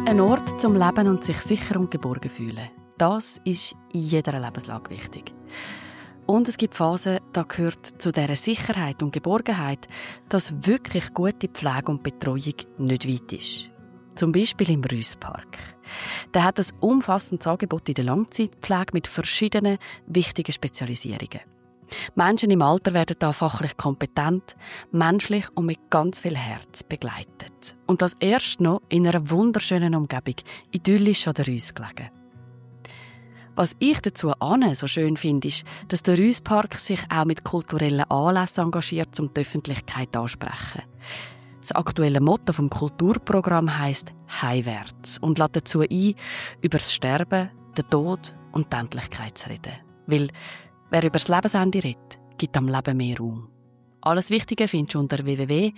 Ein Ort zum Leben und sich sicher und geborgen fühlen. Das ist in jeder Lebenslage wichtig. Und es gibt Phasen, da gehört zu dieser Sicherheit und Geborgenheit, dass wirklich gute Pflege und Betreuung nicht weit ist. Zum Beispiel im Rüsspark. Der hat ein umfassendes Angebot in der Langzeitpflege mit verschiedenen wichtigen Spezialisierungen. Menschen im Alter werden da fachlich kompetent, menschlich und mit ganz viel Herz begleitet. Und das erst noch in einer wunderschönen Umgebung, idyllisch an der Rüss gelegen. Was ich dazu so schön finde, ist, dass der Rüsspark sich auch mit kulturellen Anlässen engagiert, um die Öffentlichkeit anzusprechen. Das aktuelle Motto vom Kulturprogramm heisst «Heimwärts» und lädt dazu ein, über das Sterben, den Tod und die Endlichkeit zu reden. Weil wer über das Lebensende redet, gibt am Leben mehr Raum. Alles Wichtige findest du unter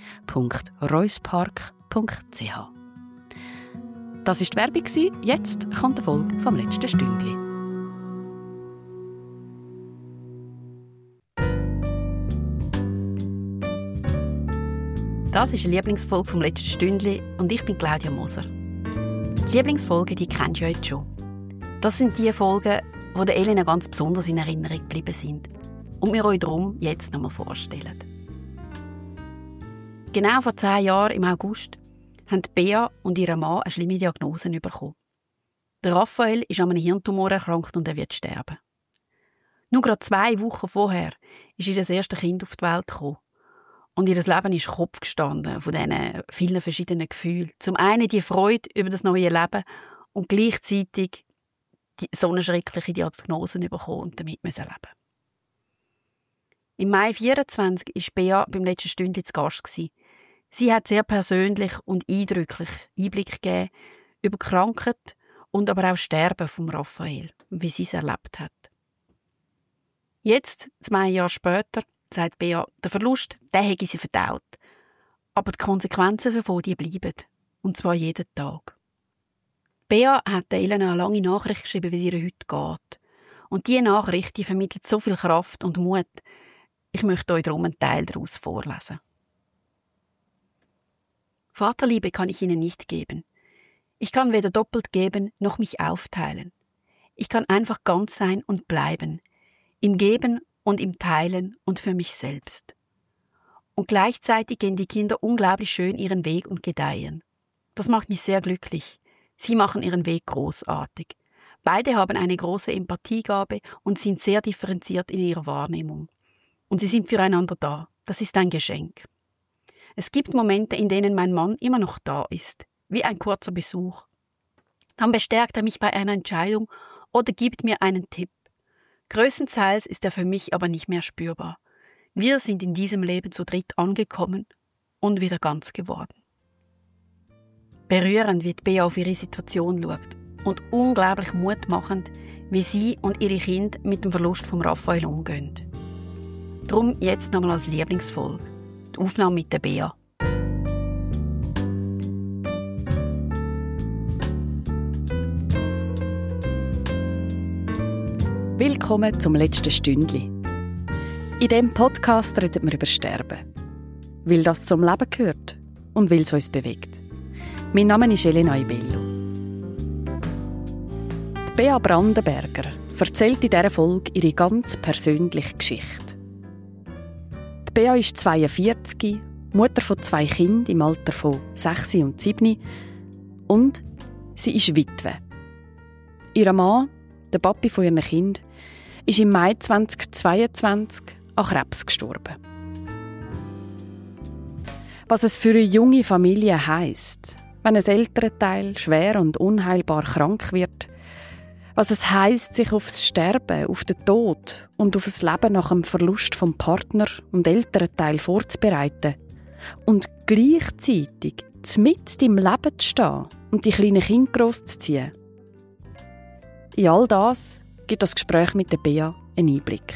www.reuspark.ch. Das war die Werbung. Jetzt kommt die Folge vom letzten Stündchen. Das ist eine Lieblingsfolge vom letzten Stündli und ich bin Claudia Moser. Die Lieblingsfolgen, die kennst du ja jetzt schon. Das sind die Folgen, die der Elena ganz besonders in Erinnerung geblieben sind und wir euch darum jetzt nochmal vorstellen. Genau vor 10 Jahren, im August, haben Bea und ihr Mann eine schlimme Diagnose bekommen. Der Raphael ist an einem Hirntumor erkrankt und er wird sterben. Nur gerade 2 Wochen vorher ist ihr das erste Kind auf die Welt gekommen. Und ihr Leben ist Kopf gestanden von diesen vielen verschiedenen Gefühlen. Zum einen die Freude über das neue Leben und gleichzeitig so eine schreckliche Diagnose bekommen und damit leben müssen. Im Mai 24 war Bea beim letzten Stündchen zu Gast. Sie hat sehr persönlich und eindrücklich Einblick gegeben über die Krankheit und aber auch das Sterben von Raphael, wie sie es erlebt hat. Jetzt, 2 Jahre später, sagt Bea, der Verlust, den hätte sie verdaut. Aber die Konsequenzen davon, die bleiben. Und zwar jeden Tag. Bea hat Elena eine lange Nachricht geschrieben, wie es ihr heute geht. Und diese Nachricht, die vermittelt so viel Kraft und Mut. Ich möchte euch darum einen Teil daraus vorlesen. Vaterliebe kann ich Ihnen nicht geben. Ich kann weder doppelt geben, noch mich aufteilen. Ich kann einfach ganz sein und bleiben. Im Geben und im Teilen und für mich selbst. Und gleichzeitig gehen die Kinder unglaublich schön ihren Weg und gedeihen. Das macht mich sehr glücklich. Sie machen ihren Weg großartig. Beide haben eine große Empathiegabe und sind sehr differenziert in ihrer Wahrnehmung. Und sie sind füreinander da. Das ist ein Geschenk. Es gibt Momente, in denen mein Mann immer noch da ist, wie ein kurzer Besuch. Dann bestärkt er mich bei einer Entscheidung oder gibt mir einen Tipp. Größtenteils ist er für mich aber nicht mehr spürbar. Wir sind in diesem Leben zu dritt angekommen und wieder ganz geworden. Berührend, wie Bea auf ihre Situation schaut und unglaublich mutmachend, wie sie und ihre Kinder mit dem Verlust von Raphael umgehen. Darum jetzt nochmal als Lieblingsfolge, die Aufnahme mit der Bea. Willkommen zum letzten Stündli. In diesem Podcast reden wir über Sterben. Weil das zum Leben gehört und weil es uns bewegt. Mein Name ist Elena Ibello. Bea Brandenberger erzählt in dieser Folge ihre ganz persönliche Geschichte. Die Bea ist 42, Mutter von 2 Kindern im Alter von 6 und 7 und sie ist Witwe. Ihr Mann, der Papi von ihren Kindern, ist im Mai 2022 an Krebs gestorben. Was es für eine junge Familie heisst, wenn ein Elternteil schwer und unheilbar krank wird, was es heisst, sich auf das Sterben, auf den Tod und auf das Leben nach dem Verlust vom Partner und Elternteil vorzubereiten und gleichzeitig mitten im Leben zu stehen und die kleinen Kinder großzuziehen. In all das gibt das Gespräch mit der Bea einen Einblick.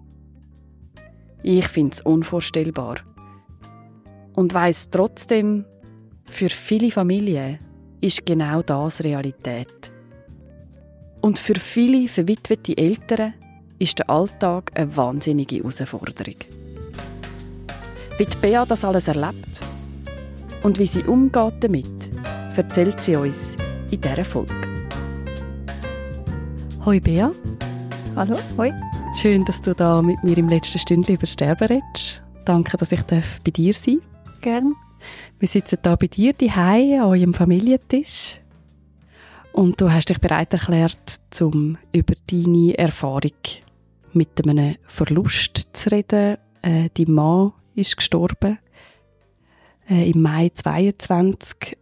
Ich finde es unvorstellbar. Und weiss trotzdem, für viele Familien ist genau das Realität. Und für viele verwitwete Eltern ist der Alltag eine wahnsinnige Herausforderung. Wie die Bea das alles erlebt und wie sie umgeht damit, erzählt sie uns in dieser Folge. Hoi Bea. Hallo, hoi. Schön, dass du da mit mir im letzten Stündchen über Sterben redest. Danke, dass ich bei dir sein darf. Gern. Wir sitzen hier bei dir zu Hause an eurem Familientisch. Und du hast dich bereit erklärt, um über deine Erfahrung mit einem Verlust zu reden. Dein Mann ist gestorben im Mai 2022.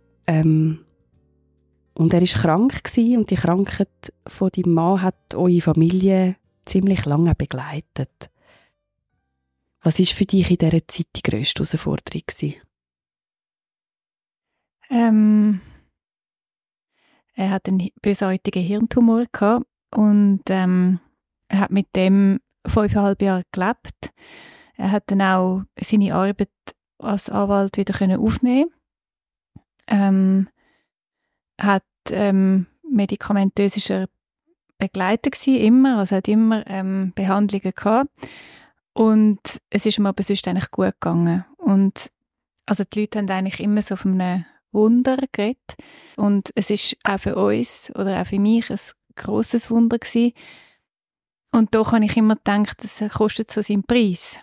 Und er war krank gewesen, und die Krankheit von deinem Mann hat eure Familie ziemlich lange begleitet. Was war für dich in dieser Zeit die grösste Herausforderung gewesen? Er hat einen bösartigen Hirntumor gehabt und er hat mit dem 5,5 Jahre gelebt. Er hat dann auch seine Arbeit als Anwalt wieder aufnehmen können. Hat medikamentös ist er begleitet gewesen, immer, also hat immer Behandlungen gehabt. Und es ist ihm aber sonst eigentlich gut gegangen. Und also die Leute haben eigentlich immer so von einem Wunder geredet. Und es ist auch für uns oder auch für mich ein grosses Wunder gewesen. Und da habe ich immer gedacht, das kostet so seinen Preis.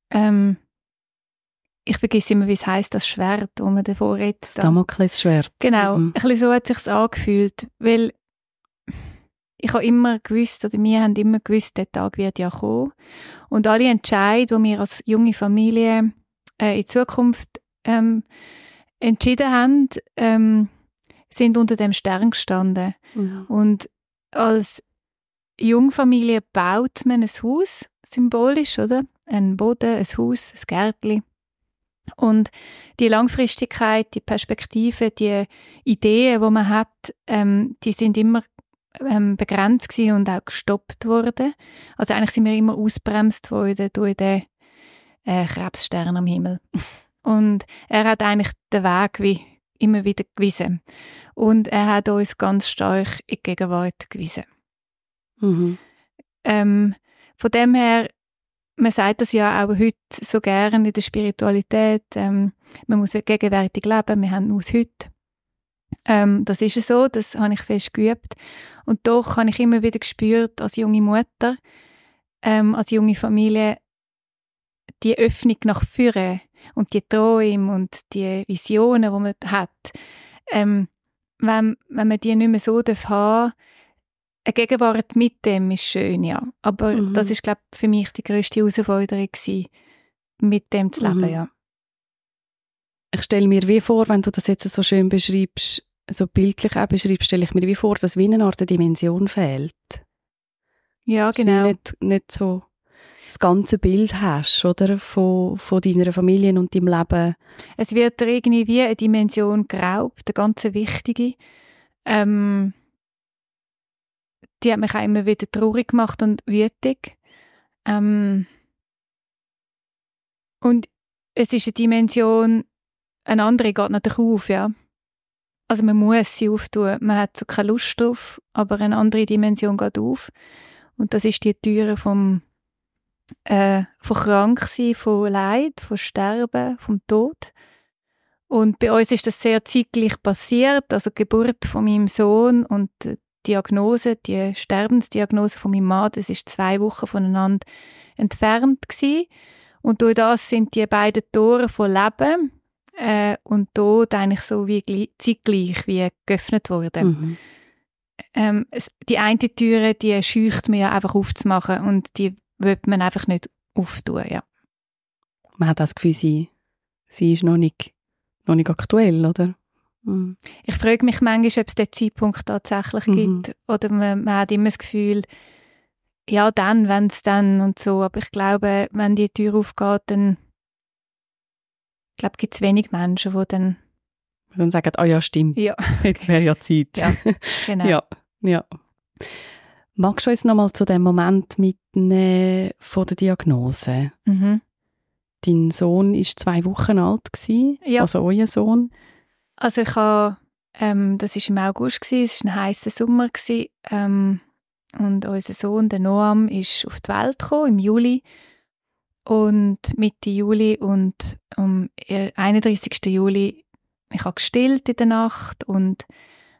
Ich vergesse immer, wie es heisst, das Schwert, das man davor redet. Das Damoklesschwert. Genau, ein bisschen so hat es sich angefühlt, weil ich habe immer gewusst, oder wir haben immer gewusst, der Tag wird ja kommen. Und alle Entscheidungen, die wir als junge Familie in Zukunft entschieden haben, sind unter dem Stern gestanden. Mhm. Und als Jungfamilie baut man ein Haus, symbolisch, oder? Ein Boden, ein Haus, ein Gärtchen. Und die Langfristigkeit, die Perspektive, die Ideen, die man hat, die sind immer begrenzt gewesen und auch gestoppt worden. Also eigentlich sind wir immer ausbremst worden durch den Krebsstern am Himmel. Und er hat eigentlich den Weg wie immer wieder gewiesen. Und er hat uns ganz stark in die Gegenwart gewiesen. Mhm. Von dem her, man sagt das ja auch heute so gerne in der Spiritualität, man muss gegenwärtig leben, wir haben nur das Heute. Das ist so, das habe ich fest geübt. Und doch habe ich immer wieder gespürt, als junge Mutter, als junge Familie, die Öffnung nach vorne und die Träume und die Visionen, die man hat, wenn man die nicht mehr so haben darf, eine Gegenwart mit dem ist schön, ja. Aber das ist, glaube ich, für mich die grösste Herausforderung gewesen, mit dem zu leben, ja. Ich stelle mir wie vor, wenn du das jetzt so schön beschreibst, so bildlich auch beschreibst, stelle ich mir wie vor, dass wie eine Art Dimension fehlt. Ja, genau. Dass du nicht so das ganze Bild hast, oder? Von deiner Familie und deinem Leben. Es wird dir irgendwie wie eine Dimension geraubt, eine ganz wichtige. Die hat mich auch immer wieder traurig gemacht und wütig. Und es ist eine Dimension, eine andere geht natürlich auf, ja. Also man muss sie auftun, man hat so keine Lust drauf, aber eine andere Dimension geht auf. Und das ist die Türe von Kranksein, von Leid, von Sterben, vom Tod. Und bei uns ist das sehr zeitgleich passiert, also die Geburt von meinem Sohn und Diagnose, die Sterbensdiagnose von meinem Mann, das ist 2 Wochen voneinander entfernt gewesen. Und durch das sind die beiden Tore von Leben und Tod eigentlich so wie zeitgleich wie geöffnet worden. Mhm. Die eine Türe, die scheucht man ja einfach aufzumachen und die will man einfach nicht auftun, ja. Man hat das Gefühl, sie ist noch nicht aktuell, oder? Mhm. Ich frage mich manchmal, ob es den Zeitpunkt tatsächlich gibt. Oder man hat immer das Gefühl, ja, dann, wenn es dann und so. Aber ich glaube, wenn die Tür aufgeht, dann gibt es wenig Menschen, die dann sagen, ja, stimmt. Ja. Jetzt wäre ja Zeit. Ja, genau. Ja. Magst du uns noch mal zu dem Moment mitnehmen von der Diagnose? Mhm. Dein Sohn war 2 Wochen alt gewesen, ja. Also euer Sohn. Also das war im August gewesen, es war ein heisser Sommer gewesen, und unser Sohn, der Noam, ist auf die Welt gekommen im Juli. Und Mitte Juli und am 31. Juli, ich habe gestillt in der Nacht und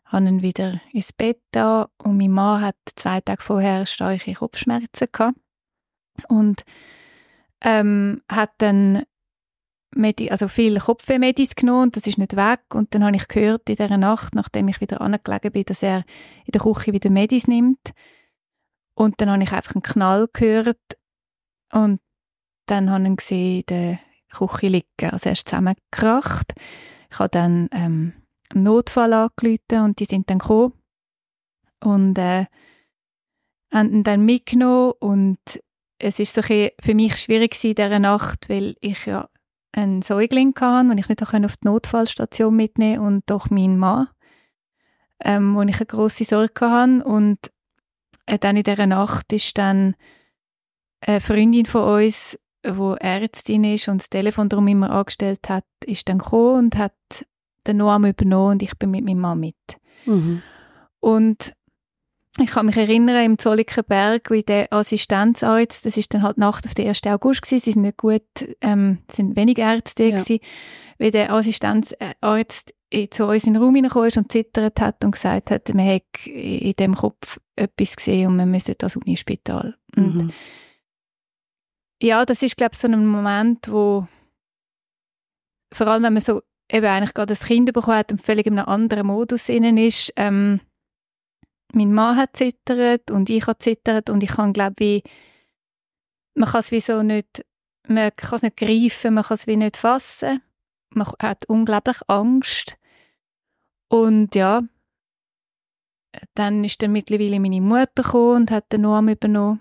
habe ihn wieder ins Bett da und mein Mann hat 2 Tage vorher starke Kopfschmerzen gehabt und hat dann viel Kopfwehmedis genommen und das ist nicht weg. Und dann habe ich gehört in dieser Nacht, nachdem ich wieder angelegen bin, dass er in der Küche wieder Medis nimmt. Und dann habe ich einfach einen Knall gehört und dann habe ich ihn gesehen in der Küche liegen. Also er ist zusammengekracht. Ich habe dann einen Notfall angerufen und die sind dann gekommen und haben ihn dann mitgenommen. Und es ist so für mich schwierig in dieser Nacht, weil ich ja einen Säugling hatte, den ich nicht auf die Notfallstation mitnehmen konnte, und doch mein Mann, wo ich eine grosse Sorge hatte. Und dann in dieser Nacht ist dann eine Freundin von uns, die Ärztin ist und das Telefon darum immer angestellt hat, ist dann gekommen und hat den Noam übernommen und ich bin mit meinem Mann mit. Mhm. Und ich kann mich erinnern, im Zollikenberg, wie der Assistenzarzt, das ist dann halt Nacht auf den 1. August gewesen, sie sind nicht gut, sind wenig Ärzte gewesen, wie der Assistenzarzt zu uns in den Raum hineingekommen ist und zittert hat und gesagt hat, man hätte in dem Kopf etwas gesehen und man müsse das Unispital. Und ja, das ist, glaube ich, so ein Moment, wo vor allem, wenn man so eben eigentlich gerade ein Kind bekommen hat und völlig in einem anderen Modus innen ist, mein Mann hat zittert und ich habe zittert und ich kann, glaube ich, man kann es wie so nicht, man kann es nicht greifen, man kann es wie nicht fassen. Man hat unglaublich Angst. Und ja, dann ist dann mittlerweile meine Mutter gekommen und hat den Noam übernommen.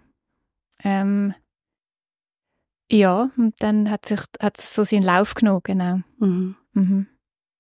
Ja, und dann hat es so seinen Lauf genommen, genau. Mhm. Mhm.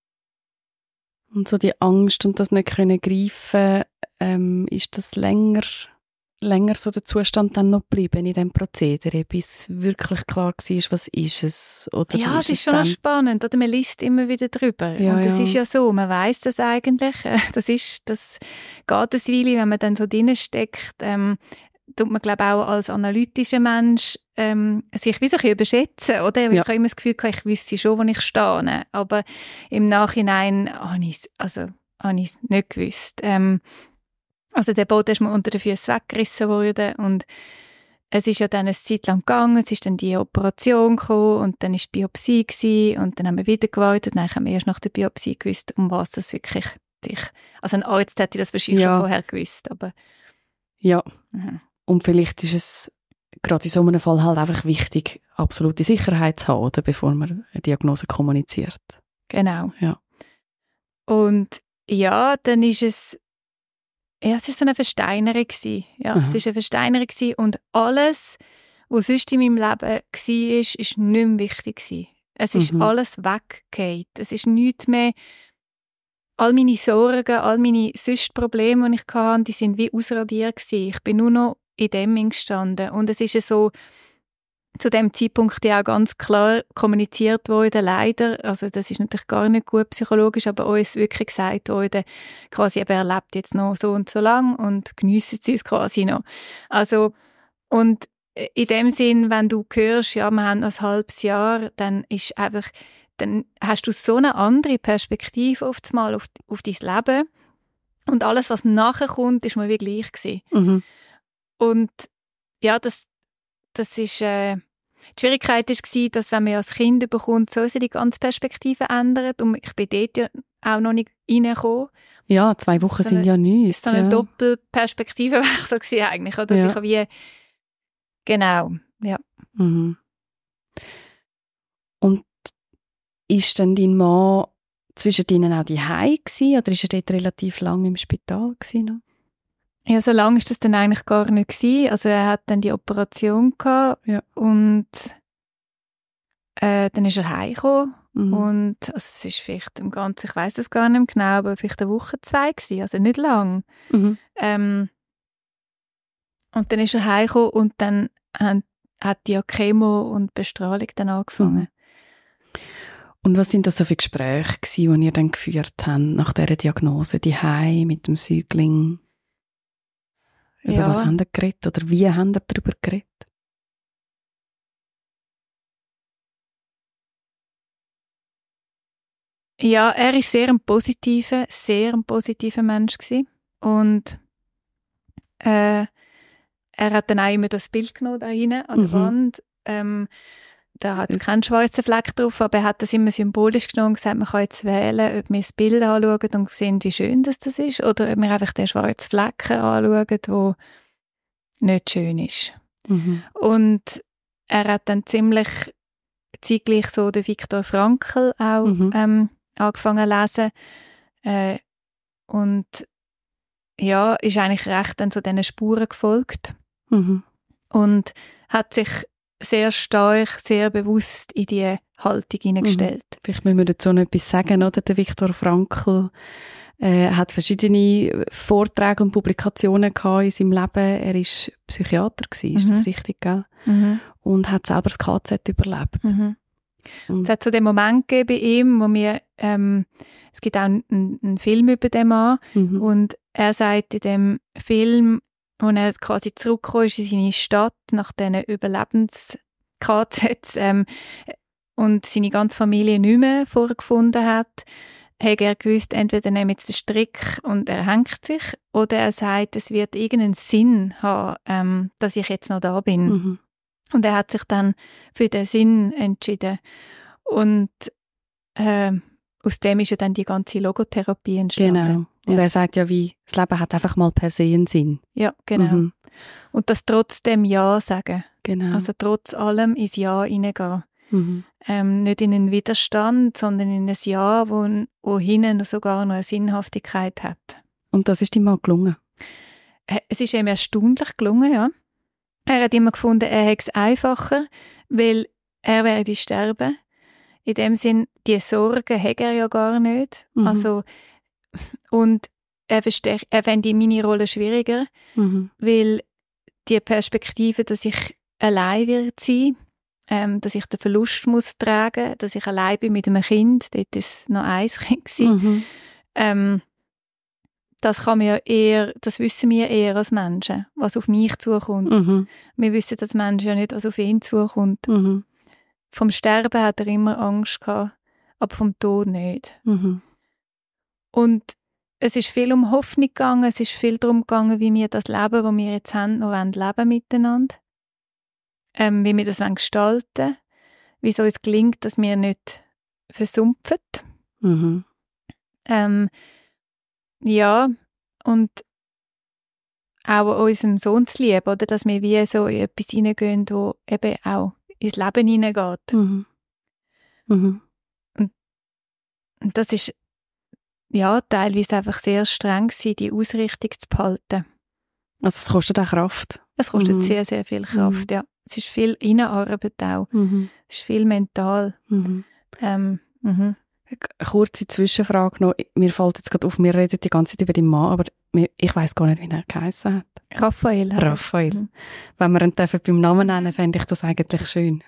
Und so die Angst und das nicht können greifen, ist das länger so der Zustand dann noch geblieben in diesem Prozedere, bis wirklich klar war, was ist es? Oder ja, es ist schon noch spannend, oder? Man liest immer wieder drüber. Ja, und das ist ja so, man weiss das eigentlich. Das geht eine Weile, wenn man dann so drin steckt, tut man, glaube ich, auch als analytischer Mensch sich wie so ein bisschen überschätzen, oder? Ich habe immer das Gefühl, ich wüsste schon, wo ich stehe. Aber im Nachhinein habe ich es nicht gewusst. Also der Boden ist mir unter den Füßen weggerissen worden und es ist ja dann eine Zeit lang gegangen, es ist dann die Operation gekommen und dann war die Biopsie gewesen, und dann haben wir wieder gewartet, dann haben wir erst nach der Biopsie gewusst, um was es wirklich sich... Also ein Arzt hätte das wahrscheinlich schon vorher gewusst, aber... Ja, und vielleicht ist es gerade in so einem Fall halt einfach wichtig, absolute Sicherheit zu haben, oder, bevor man eine Diagnose kommuniziert. Genau. Ja. Und ja, dann ist es... Ja, es war so eine Versteinerung. Ja, es war eine Versteinerung und alles, was sonst in meinem Leben war, ist nicht mehr wichtig. Es ist alles weggefallen. Es ist nichts mehr. All meine Sorgen, all meine sonst Probleme, die ich hatte, die sind wie ausradiert gewesen. Ich bin nur noch in dem gestanden. Und es ist so zu dem Zeitpunkt ja auch ganz klar kommuniziert worden, leider. Also das ist natürlich gar nicht gut psychologisch, aber uns wirklich gesagt worden, quasi, er lebt jetzt noch so und so lang und geniessen Sie es quasi noch. Also, und in dem Sinn, wenn du hörst, ja, wir haben noch ein halbes Jahr, dann hast du so eine andere Perspektive auf dein Leben. Und alles, was nachher kommt, ist mir wie gleich gewesen. Und ja, das ist, die Schwierigkeit war, dass wenn man ja ein Kind bekommt, so sich die ganze Perspektive ändert. Und ich bin dort ja auch noch nicht reingekommen. Ja, 2 Wochen sind ja nichts. Das war so ein Doppelperspektivenwechsel gewesen eigentlich. Oder? Ja. Ich wie, genau, ja. Und ist denn dein Mann zwischen ihnen auch daheim gewesen, oder ist er dort relativ lange im Spital gewesen noch? Ja, so lange war das dann eigentlich gar nicht gewesen. Also er hat dann die Operation gehabt und dann ist er heimgekommen. Und also es ist vielleicht im Ganzen, ich weiss es gar nicht mehr genau, aber vielleicht 1 Woche, 2 gewesen, also nicht lang. Und dann ist er heimgekommen und dann hat die Chemo und Bestrahlung dann angefangen. Und was sind das so für Gespräche gewesen, die ihr dann geführt habt nach dieser Diagnose, daheim mit dem Säugling? Über was habt ihr geredet oder wie habt ihr darüber geredet? Ja, er war sehr ein positiver Mensch gewesen. Und er hat dann auch immer das Bild genommen da hinten an der Wand. Da hat es keinen schwarzen Fleck drauf, aber er hat das immer symbolisch genommen und gesagt, man kann jetzt wählen, ob wir das Bild anschauen und sehen, wie schön das ist, oder ob wir einfach den schwarzen Flecken anschauen, der nicht schön ist. Und er hat dann ziemlich zeitgleich so den Viktor Frankl auch angefangen zu lesen. Und ja, ist eigentlich recht dann so diesen Spuren gefolgt. Und hat sich sehr stark, sehr bewusst in diese Haltung hineingestellt. Vielleicht müssen wir dazu noch etwas sagen, oder? Der Viktor Frankl hat verschiedene Vorträge und Publikationen gehabt in seinem Leben. Er war Psychiater gewesen, ist das richtig, gell? Und hat selber das KZ überlebt. Es hat so den Moment gegeben bei ihm, wo wir, es gibt auch einen Film über den Mann, und er sagt in dem Film, wo er quasi zurückgekommen ist in seine Stadt nach diesen Überlebens-KZs und seine ganze Familie nicht mehr vorgefunden hat, hat er gewusst, entweder nehme jetzt den Strick und er hängt sich, oder er sagt, es wird irgendeinen Sinn haben, dass ich jetzt noch da bin. Und er hat sich dann für den Sinn entschieden. Und aus dem ist ja dann die ganze Logotherapie entstanden. Genau. Und er sagt ja, wie das Leben hat einfach mal per se einen Sinn. Ja, genau. Und das trotzdem Ja sagen. Genau. Also trotz allem ins Ja hineingehen. Nicht in einen Widerstand, sondern in ein Ja, wo hinten sogar noch eine Sinnhaftigkeit hat. Und das ist ihm mal gelungen? Es ist ihm erstaunlich gelungen, ja. Er hat immer gefunden, er hätte es einfacher, weil er werde sterben. In dem Sinn, die Sorgen hat er ja gar nicht. Also, und er fände meine Rolle schwieriger, weil die Perspektive, dass ich allein wird sein, dass ich den Verlust muss tragen, dass ich allein bin mit einem Kind, dort war es noch ein Kind gewesen. Das kann man ja eher, das wissen wir eher als Menschen, was auf mich zukommt. Wir wissen als Menschen ja nicht, was auf ihn zukommt. Vom Sterben hat er immer Angst gehabt, aber vom Tod nicht. Und es ist viel um Hoffnung gegangen, es ist viel darum gegangen, wie wir das Leben, das wir jetzt haben, noch leben miteinander. Wie wir das gestalten wollen, wie es uns gelingt, dass wir nicht versumpfen. Ja, und auch unserem Sohn zu lieben, oder? Dass wir wie so in etwas hineingehen, das eben auch ins Leben hineingeht. Und das ist ja teilweise einfach sehr streng gewesen, die Ausrichtung zu behalten. Also es kostet auch Kraft. Es kostet sehr, sehr viel Kraft, ja. Es ist viel Innenarbeit auch. Es ist viel mental. Kurze Zwischenfrage noch. Mir fällt jetzt gerade auf, wir reden die ganze Zeit über den Mann, aber ich weiss gar nicht, wie er geheissen hat. Raphael. Wenn wir ihn beim Namen nennen, fände ich das eigentlich schön.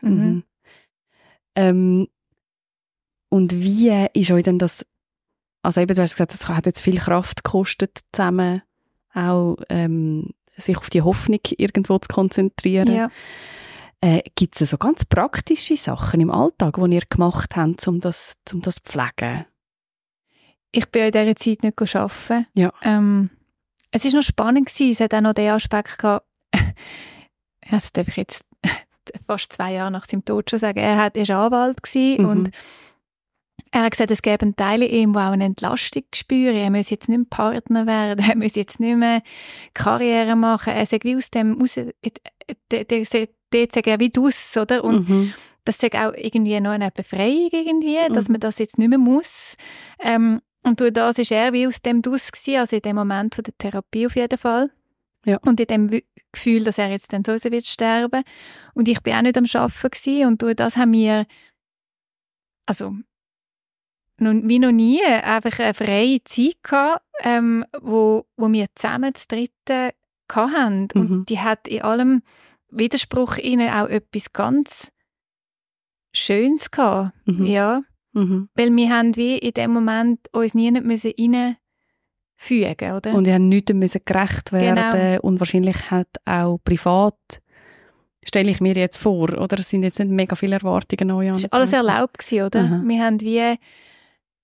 Und wie ist euch denn das, also eben, du hast gesagt, es hat jetzt viel Kraft gekostet, zusammen auch sich auf die Hoffnung irgendwo zu konzentrieren. Ja. Gibt es so ganz praktische Sachen im Alltag, die ihr gemacht habt, um das zu pflegen? Ich bin in dieser Zeit nicht arbeiten. Ja. Es war noch spannend gewesen. Es hat auch noch den Aspekt gehabt, das darf ich jetzt fast 2 Jahre nach seinem Tod schon sagen, er war Anwalt gewesen und er hat gesagt, es gäbe einen Teil in ihm, der auch eine Entlastung spürt. Er muss jetzt nicht mehr Partner werden, er muss jetzt nicht mehr Karriere machen. Er sagt wie aus dem raus, dort sagt er wie draus, oder? Und das sagt auch irgendwie noch eine Befreiung irgendwie, dass man das jetzt nicht mehr muss. Und durch das war er wie aus dem draus gewesen, also in dem Moment von der Therapie auf jeden Fall. Ja. Und in dem Gefühl, dass er jetzt dann sowieso wird sterben. Und ich bin auch nicht am Arbeiten gewesen. Und durch das haben wir, also wie noch nie, einfach eine freie Zeit gehabt, wo wir zusammen das Dritte hatten. Und die hat in allem Widerspruch innen auch etwas ganz Schönes gehabt. Ja. Weil wir haben wie in dem Moment uns nie reinfügen, oder? Und ihr habt nichts gerecht werden. Genau. Und wahrscheinlich hat auch privat, stelle ich mir jetzt vor, oder? Es sind jetzt nicht mega viele Erwartungen neu an. Es war alles erlaubt gewesen, oder? Wir haben wie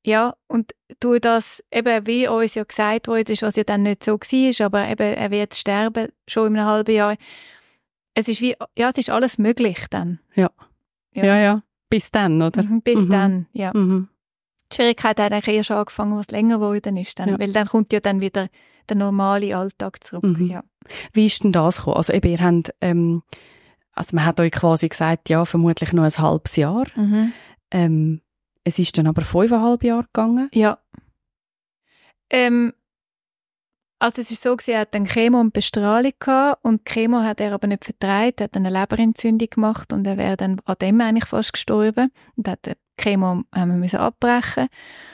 Ja, und durch das, eben wie uns ja gesagt wurde, was ja dann nicht so war, aber eben, er wird sterben, schon in einem halben Jahr. Es ist wie, ja, es ist alles möglich dann. Ja. Ja. Bis dann, oder? Bis dann, ja. Mhm. Die Schwierigkeit hat eigentlich erst angefangen, was länger geworden ist. Dann, weil dann kommt ja dann wieder der normale Alltag zurück. Ja. Wie ist denn das gekommen? Also eben, ihr habt, also man hat euch quasi gesagt, ja, vermutlich noch ein halbes Jahr. Es ist dann aber 5,5 Jahre gegangen. Ja. Also es ist so, er hat dann Chemo und Bestrahlung gehabt und Chemo hat er aber nicht vertragen, hat eine Leberentzündung gemacht und er wäre dann an dem eigentlich fast gestorben und hat die Chemo haben wir abbrechen.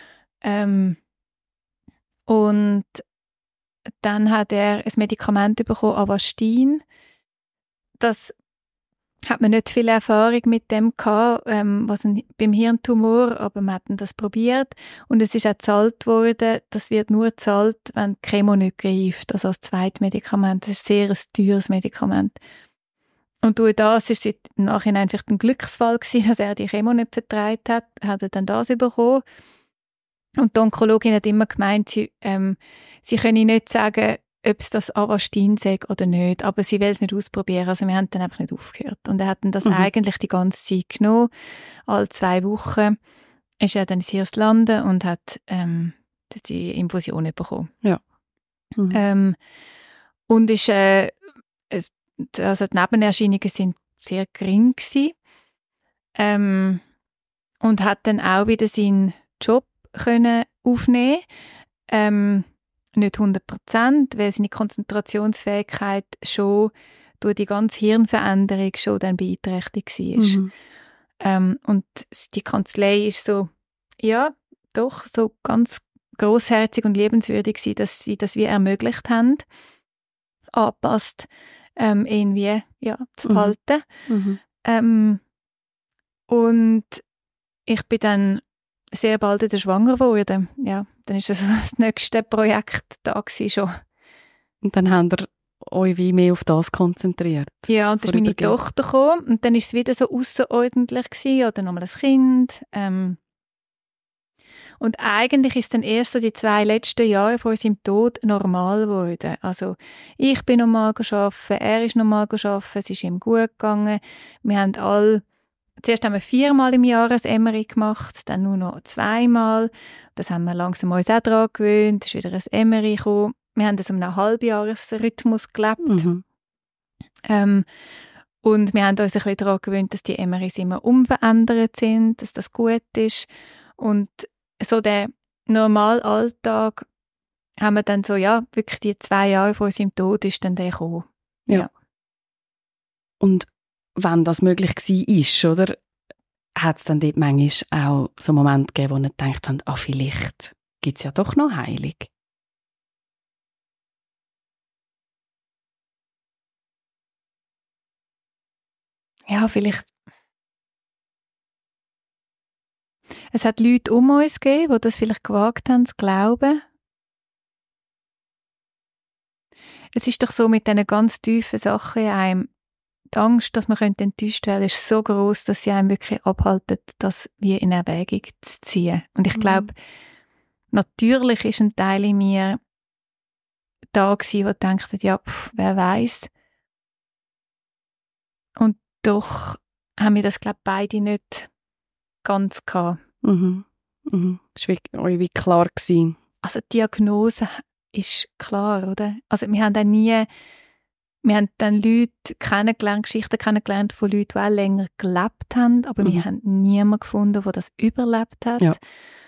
Und dann hat er ein Medikament bekommen, Avastin. Das hat man nicht viel Erfahrung mit dem gehabt, beim Hirntumor, aber man hat das probiert und es ist auch gezahlt worden. Das wird nur gezahlt, wenn die Chemo nicht greift, also als Zweitmedikament. Das ist ein sehr teures Medikament. Und durch das ist es im Nachhinein vielleicht ein Glücksfall gewesen, dass er die Chemo nicht vertragen hat, hat er dann das bekommen. Und die Onkologin hat immer gemeint, sie könne nicht sagen, ob es das Avastin sagt oder nicht, aber sie will es nicht ausprobieren, also wir haben dann einfach nicht aufgehört. Und er hat dann das eigentlich die ganze Zeit genommen. Alle 2 Wochen ist er dann ins Hirn landen und hat die Infusion bekommen. Ja. Und ist, also die Nebenerscheinungen sind sehr gering gewesen. Und hat dann auch wieder seinen Job können aufnehmen. Nicht 100%, weil seine Konzentrationsfähigkeit schon durch die ganze Hirnveränderung schon dann beeinträchtigt war. Und die Kanzlei ist so, ja, doch so ganz grossherzig und liebenswürdig gewesen, dass sie das wie ermöglicht haben, angepasst, irgendwie, ja, zu behalten. Und ich bin dann sehr bald wieder schwanger geworden. Ja, dann ist das nächste Projekt da gewesen schon. Und dann habt ihr euch wie mehr auf das konzentriert? Ja, und dann ist meine Tochter gekommen und dann ist es wieder so ausserordentlich gewesen, oder nochmal ein Kind. Und eigentlich ist es dann erst so die 2 letzten Jahre vor seinem Tod normal geworden. Also ich bin normal arbeiten, er ist normal arbeiten, es ist ihm gut gegangen. Wir haben zuerst haben wir 4-mal im Jahr ein MRI gemacht, dann nur noch 2-mal. Das haben wir langsam uns auch daran gewöhnt, ist wieder ein MRI gekommen. Wir haben das um einen Halbjahresrhythmus gelebt. Und wir haben uns ein bisschen daran gewöhnt, dass die MRIs immer unverändert sind, dass das gut ist. Und so der normale Alltag haben wir dann so, ja, wirklich die 2 Jahre vor seinem Tod ist dann der gekommen. Ja. Und wenn das möglich war, oder, hat es dann dort manchmal auch so Momente gegeben, wo ihr gedacht habt, vielleicht gibt es ja doch noch Heilung? Ja, vielleicht. Es hat Leute um uns gegeben, die das vielleicht gewagt haben zu glauben. Es ist doch so mit diesen ganz tiefen Sachen in einem, die Angst, dass man enttäuscht werden könnte, ist so gross, dass sie einem wirklich abhalten, das wie in Erwägung zu ziehen. Und ich glaube, natürlich ist ein Teil in mir da gewesen, der dachte, ja, wer weiß. Und doch haben wir das, glaube ich, beide nicht ganz gehabt. Das war euch wie klar gewesen. Also die Diagnose ist klar, oder? Also wir haben dann Leute kennengelernt, Geschichten kennengelernt von Leuten, die auch länger gelebt haben, aber wir haben niemanden gefunden, der das überlebt hat. Ja.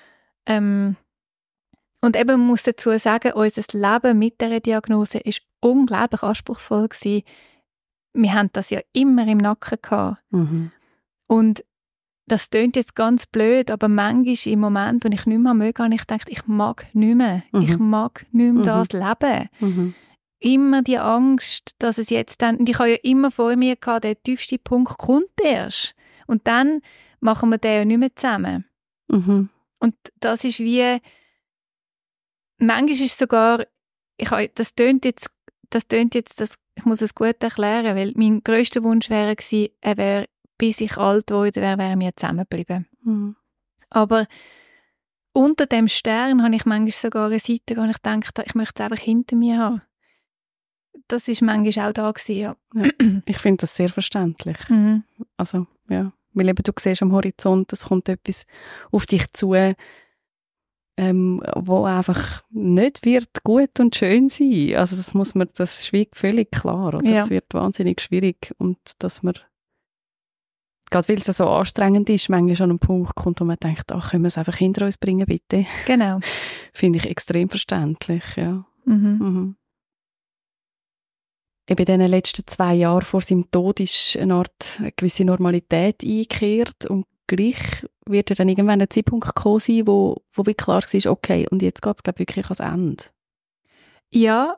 Und eben, man muss dazu sagen, unser Leben mit dieser Diagnose ist unglaublich anspruchsvoll gewesen. Wir haben das ja immer im Nacken gehabt. Und das klingt jetzt ganz blöd, aber manchmal im Moment, wo ich nicht mehr möge, habe ich gedacht, ich mag nicht mehr. Ich mag nicht mehr das Leben. Immer die Angst, dass es jetzt dann, und ich habe ja immer vor mir gehabt, der tiefste Punkt kommt erst. Und dann machen wir den ja nicht mehr zusammen. Und das ist wie, manchmal ist es sogar, das tönt jetzt, ich muss es gut erklären, weil mein grösster Wunsch wäre gewesen, er wäre, bis ich alt wurde, wären wir zusammengeblieben. Aber unter dem Stern habe ich manchmal sogar eine Seite, wo ich denke, ich möchte es einfach hinter mir haben. Das war manchmal auch da gewesen, ja. Ja, ich finde das sehr verständlich. Also, ja. Weil eben du siehst am Horizont, es kommt etwas auf dich zu, wo einfach nicht wird gut und schön sein. Also das ist wie völlig klar, oder? Ja. Es wird wahnsinnig schwierig und dass man, gerade weil es so anstrengend ist, manchmal an einen Punkt kommt, wo man denkt, ach, können wir es einfach hinter uns bringen, bitte? Genau. Finde ich extrem verständlich, ja. Mhm. Eben in den letzten 2 Jahren vor seinem Tod ist eine gewisse Normalität eingekehrt und gleich wird ja dann irgendwann ein Zeitpunkt gekommen sein, wo wie klar war, okay, und jetzt geht es, glaube ich, wirklich ans Ende. Ja,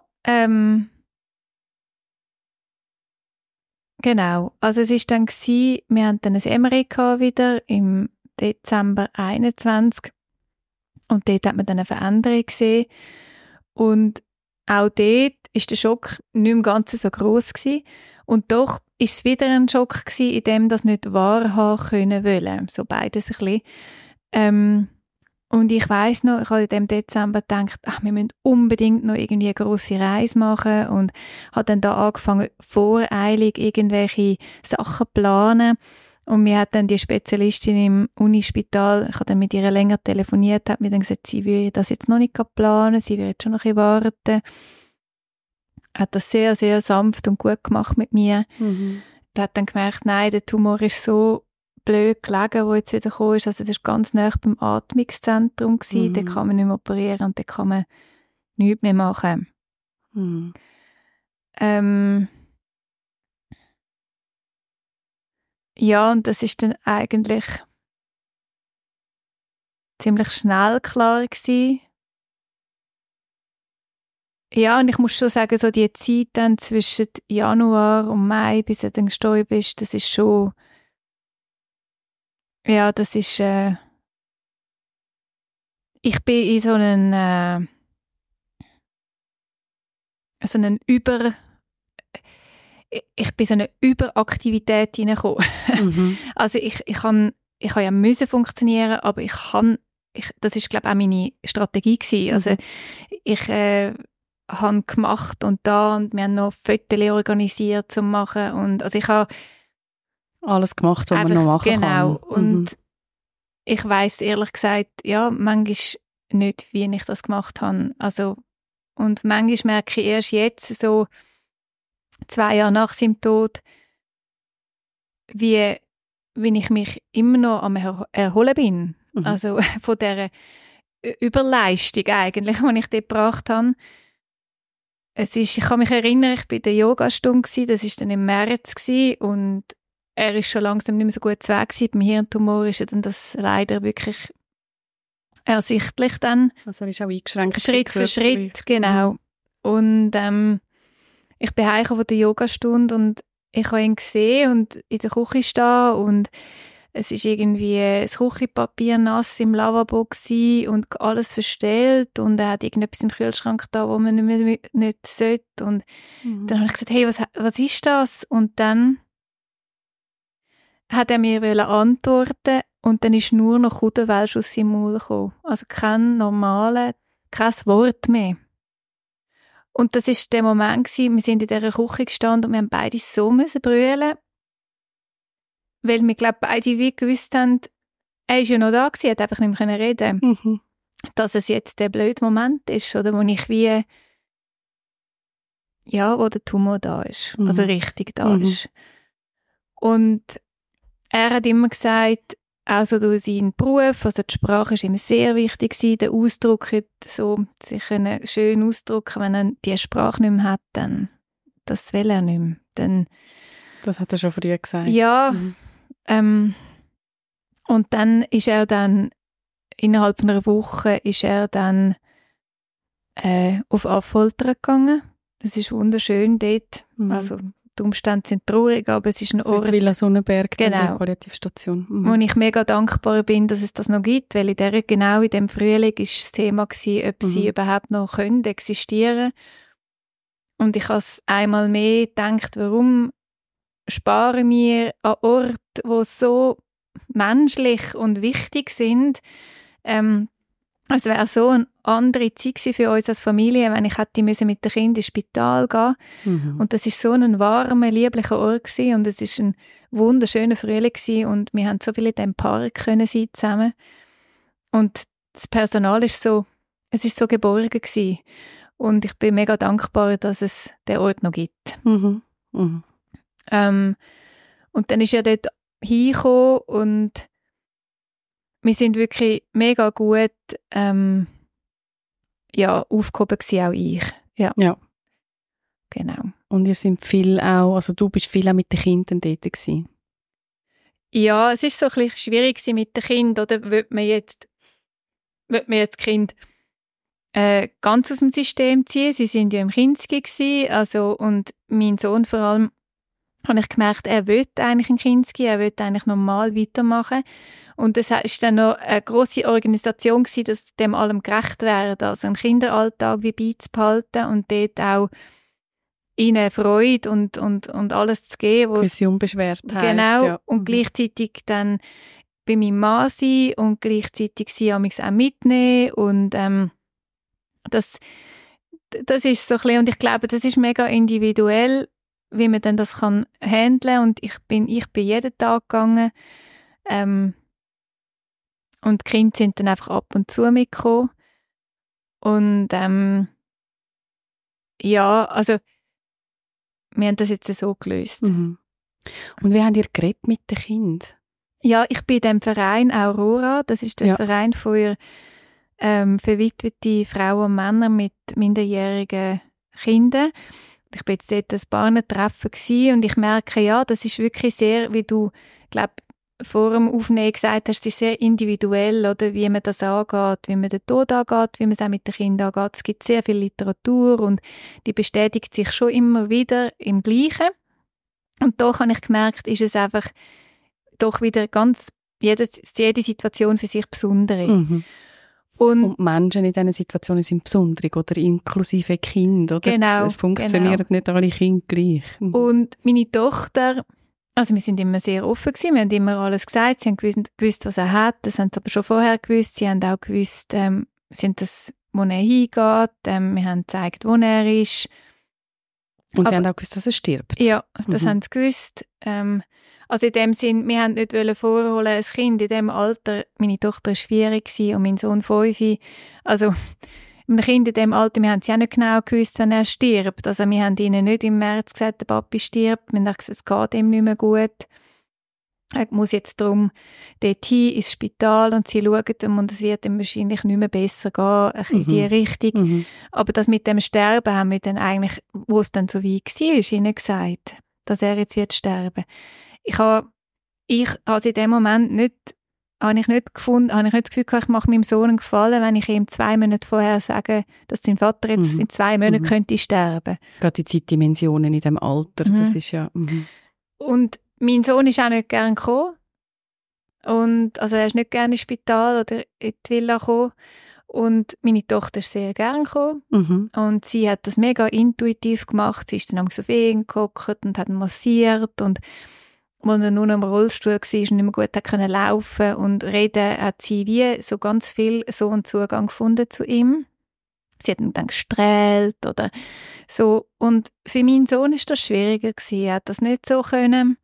genau. Also es ist dann gewesen, wir hatten dann ein MRI wieder im Dezember 2021 und dort hat man dann eine Veränderung gesehen und auch dort ist der Schock nicht im Ganzen so gross gewesen. Und doch ist es wieder ein Schock gewesen, in dem das nicht wahrhaben können wollen. So beides ein bisschen. Und ich weiss noch, ich habe in dem Dezember gedacht, wir müssen unbedingt noch irgendwie eine grosse Reise machen und habe dann da angefangen, voreilig irgendwelche Sachen zu planen. Und mir hat dann die Spezialistin im Unispital, ich habe dann mit ihr länger telefoniert, hat mir dann gesagt, sie würde das jetzt noch nicht planen, sie würde jetzt schon noch ein bisschen warten. Hat das sehr, sehr sanft und gut gemacht mit mir. Die hat dann gemerkt, nein, der Tumor ist so blöd gelegen, wo jetzt wieder gekommen ist. Also das war ganz nah beim Atmungszentrum gewesen. Da kann man nicht mehr operieren und da kann man nichts mehr machen. Ja, und das ist dann eigentlich ziemlich schnell klar gewesen. Ja, und ich muss schon sagen, so die Zeit dann zwischen Januar und Mai, bis er dann gestorben ist, das ist schon, ja, das ist, ich bin in so einen ich bin so eine Überaktivität hineingekommen. Also ich ja müssen funktionieren, aber das ist, glaube ich, auch meine Strategie gewesen. Also ich habe gemacht und da und wir haben noch Fotos organisiert zum machen und also ich habe alles gemacht, was man noch machen kann. Genau. Und ich weiss ehrlich gesagt, ja, manchmal nicht, wie ich das gemacht habe. Also, und manchmal merke ich erst jetzt, so 2 Jahre nach seinem Tod, wie ich mich immer noch am Erholen bin. Also von dieser Überleistung eigentlich, die ich dort gebracht habe. Ich kann mich erinnern, ich war in der Yogastunde, das war dann im März und er ist schon langsam nicht mehr so gut zu Weg gewesen. Beim Hirntumor ist dann das leider wirklich ersichtlich dann. Also er ist auch eingeschränkt. Schritt für Schritt, genau. Und ich bin heimgekommen von der Yogastunde und ich habe ihn gesehen und in der Küche stehen und es ist irgendwie das Küchenpapier nass im Lavabo gewesen und alles verstellt und er hat irgendetwas im Kühlschrank da, wo man nicht sollte. Und dann habe ich gesagt, hey, was ist das? Und dann hat er mir antworten und dann ist nur noch Kudenwelsch aus seinem Maul gekommen. Also kein Wort mehr. Und das war der Moment gewesen, wir sind in dieser Küche gestanden und wir haben beide so brüllen, weil wir, glaube ich, beide wie gewusst haben, er ist ja noch da gewesen, er hat einfach nicht mehr reden. Dass es jetzt der blöde Moment ist, oder, wo ich wie, ja, wo der Tumor da ist, also richtig da ist. Und er hat immer gesagt, also durch seinen Beruf, also die Sprache ist ihm sehr wichtig gewesen, der Ausdruck, so sich schön ausdrücken, wenn er die Sprache nicht mehr hat, dann das will er nicht mehr. Dann, das hat er schon früher gesagt. Ja, und dann ist er dann, innerhalb von einer Woche ist er dann auf Affolter gegangen. Das ist wunderschön dort, also die Umstände sind traurig, aber es ist ein Ort. Villa Sonnenberg, genau, die Palliativstation. Wo ich mega dankbar bin, dass es das noch gibt, weil genau in dem Frühling war das Thema gewesen, ob sie überhaupt noch existieren können. Und ich habe einmal mehr gedacht, warum sparen wir an Orten, die so menschlich und wichtig sind, Es wäre so eine andere Zeit für uns als Familie, wenn ich hätte mit den Kindern ins Spital gehen. Und das ist so ein warmer, lieblicher Ort gewesen. Und es ist ein wunderschöner Frühling gewesen. Und wir haben so viel in diesem Park können sein zusammen. Und das Personal ist so geborgen gewesen. Und ich bin mega dankbar, dass es den Ort noch gibt. Und dann ist er dort hingekommen und wir sind wirklich mega gut aufgehoben gewesen, auch ich. Ja. Genau. Und ihr sind viel auch, also du bist viel auch mit den Kindern dort gewesen. Ja, es ist so ein bisschen schwierig mit den Kindern, oder? Will man jetzt Kind ganz aus dem System ziehen? Sie sind ja im Kinski gewesen, also, und mein Sohn vor allem, habe ich gemerkt, er will eigentlich ein Kinski, er will eigentlich normal weitermachen. Und es war dann noch eine grosse Organisation gewesen, dass dem allem gerecht werden, also einen Kinderalltag wie beizubehalten und dort auch ihnen Freude und alles zu geben. Gewisse Unbeschwertheit. Genau, ja. und gleichzeitig dann bei meinem Mann sein und gleichzeitig sie auch mitnehmen und das ist so ein bisschen, und ich glaube, das ist mega individuell, wie man dann das kann handeln. Und ich bin jeden Tag gegangen und die Kinder sind dann einfach ab und zu mitgekommen. Und also wir haben das jetzt so gelöst. Und wie habt ihr geredet mit den Kindern? Ja, ich bin in dem Verein Aurora, das ist der Verein für verwitwete Frauen und Männer mit minderjährigen Kindern. Ich bin jetzt dort ein paar Treffen gewesen und ich merke, ja, das ist wirklich sehr, wie du, glaube vor dem Aufnehmen gesagt hast, es ist sehr individuell, oder, wie man das angeht, wie man den Tod angeht, wie man es auch mit den Kindern angeht. Es gibt sehr viel Literatur und die bestätigt sich schon immer wieder im Gleichen. Und da habe ich gemerkt, ist es einfach doch wieder jede Situation für sich besondere. Und Menschen in diesen Situationen sind besonders, oder inklusive Kinder. Oder? Genau. Es funktionieren nicht alle Kinder gleich. Und meine Tochter, also wir sind immer sehr offen gewesen, wir haben immer alles gesagt, sie haben gewusst, was er hat, das haben sie aber schon vorher gewusst, sie haben auch gewusst, wo er hingeht, wir haben gezeigt, wo er ist. Und sie haben auch gewusst, dass er stirbt? Ja, das haben sie gewusst. Also in dem Sinn, wir haben nicht vorholen, ein Kind in dem Alter, meine Tochter war 4 und mein Sohn 5. Also einem Kind in dem Alter, wir haben sie auch nicht genau gewusst, wenn er stirbt. Also wir haben ihnen nicht im März gesagt, der Papi stirbt. Wir haben gesagt, es geht ihm nicht mehr gut. Er muss jetzt darum dorthin ins Spital und sie schauen ihm und es wird ihm wahrscheinlich nicht mehr besser gehen, in die Richtung. Aber das mit dem Sterben haben wir dann eigentlich, wo es dann so weit war, ihnen gesagt, dass er jetzt wird sterben. Ich habe in dem Moment nicht das Gefühl gehabt, ich mache meinem Sohn einen Gefallen, wenn ich ihm 2 Monate vorher sage, dass sein Vater jetzt in 2 Monaten könnte sterben. Gerade die Zeitdimensionen in diesem Alter, das ist ja... Und mein Sohn ist auch nicht gerne gekommen. Und, also er ist nicht gerne ins Spital oder in die Villa gekommen. Und meine Tochter ist sehr gerne gekommen. Und sie hat das mega intuitiv gemacht. Sie ist dann am Sofa gehockt und hat ihn massiert. Und als er nur noch im Rollstuhl war und nicht mehr gut konnte laufen und reden, hat sie wie so ganz viel so einen Zugang gefunden zu ihm. Sie hat ihn dann gestrählt oder so. Und für meinen Sohn war das schwieriger gewesen. Er hat das nicht so können.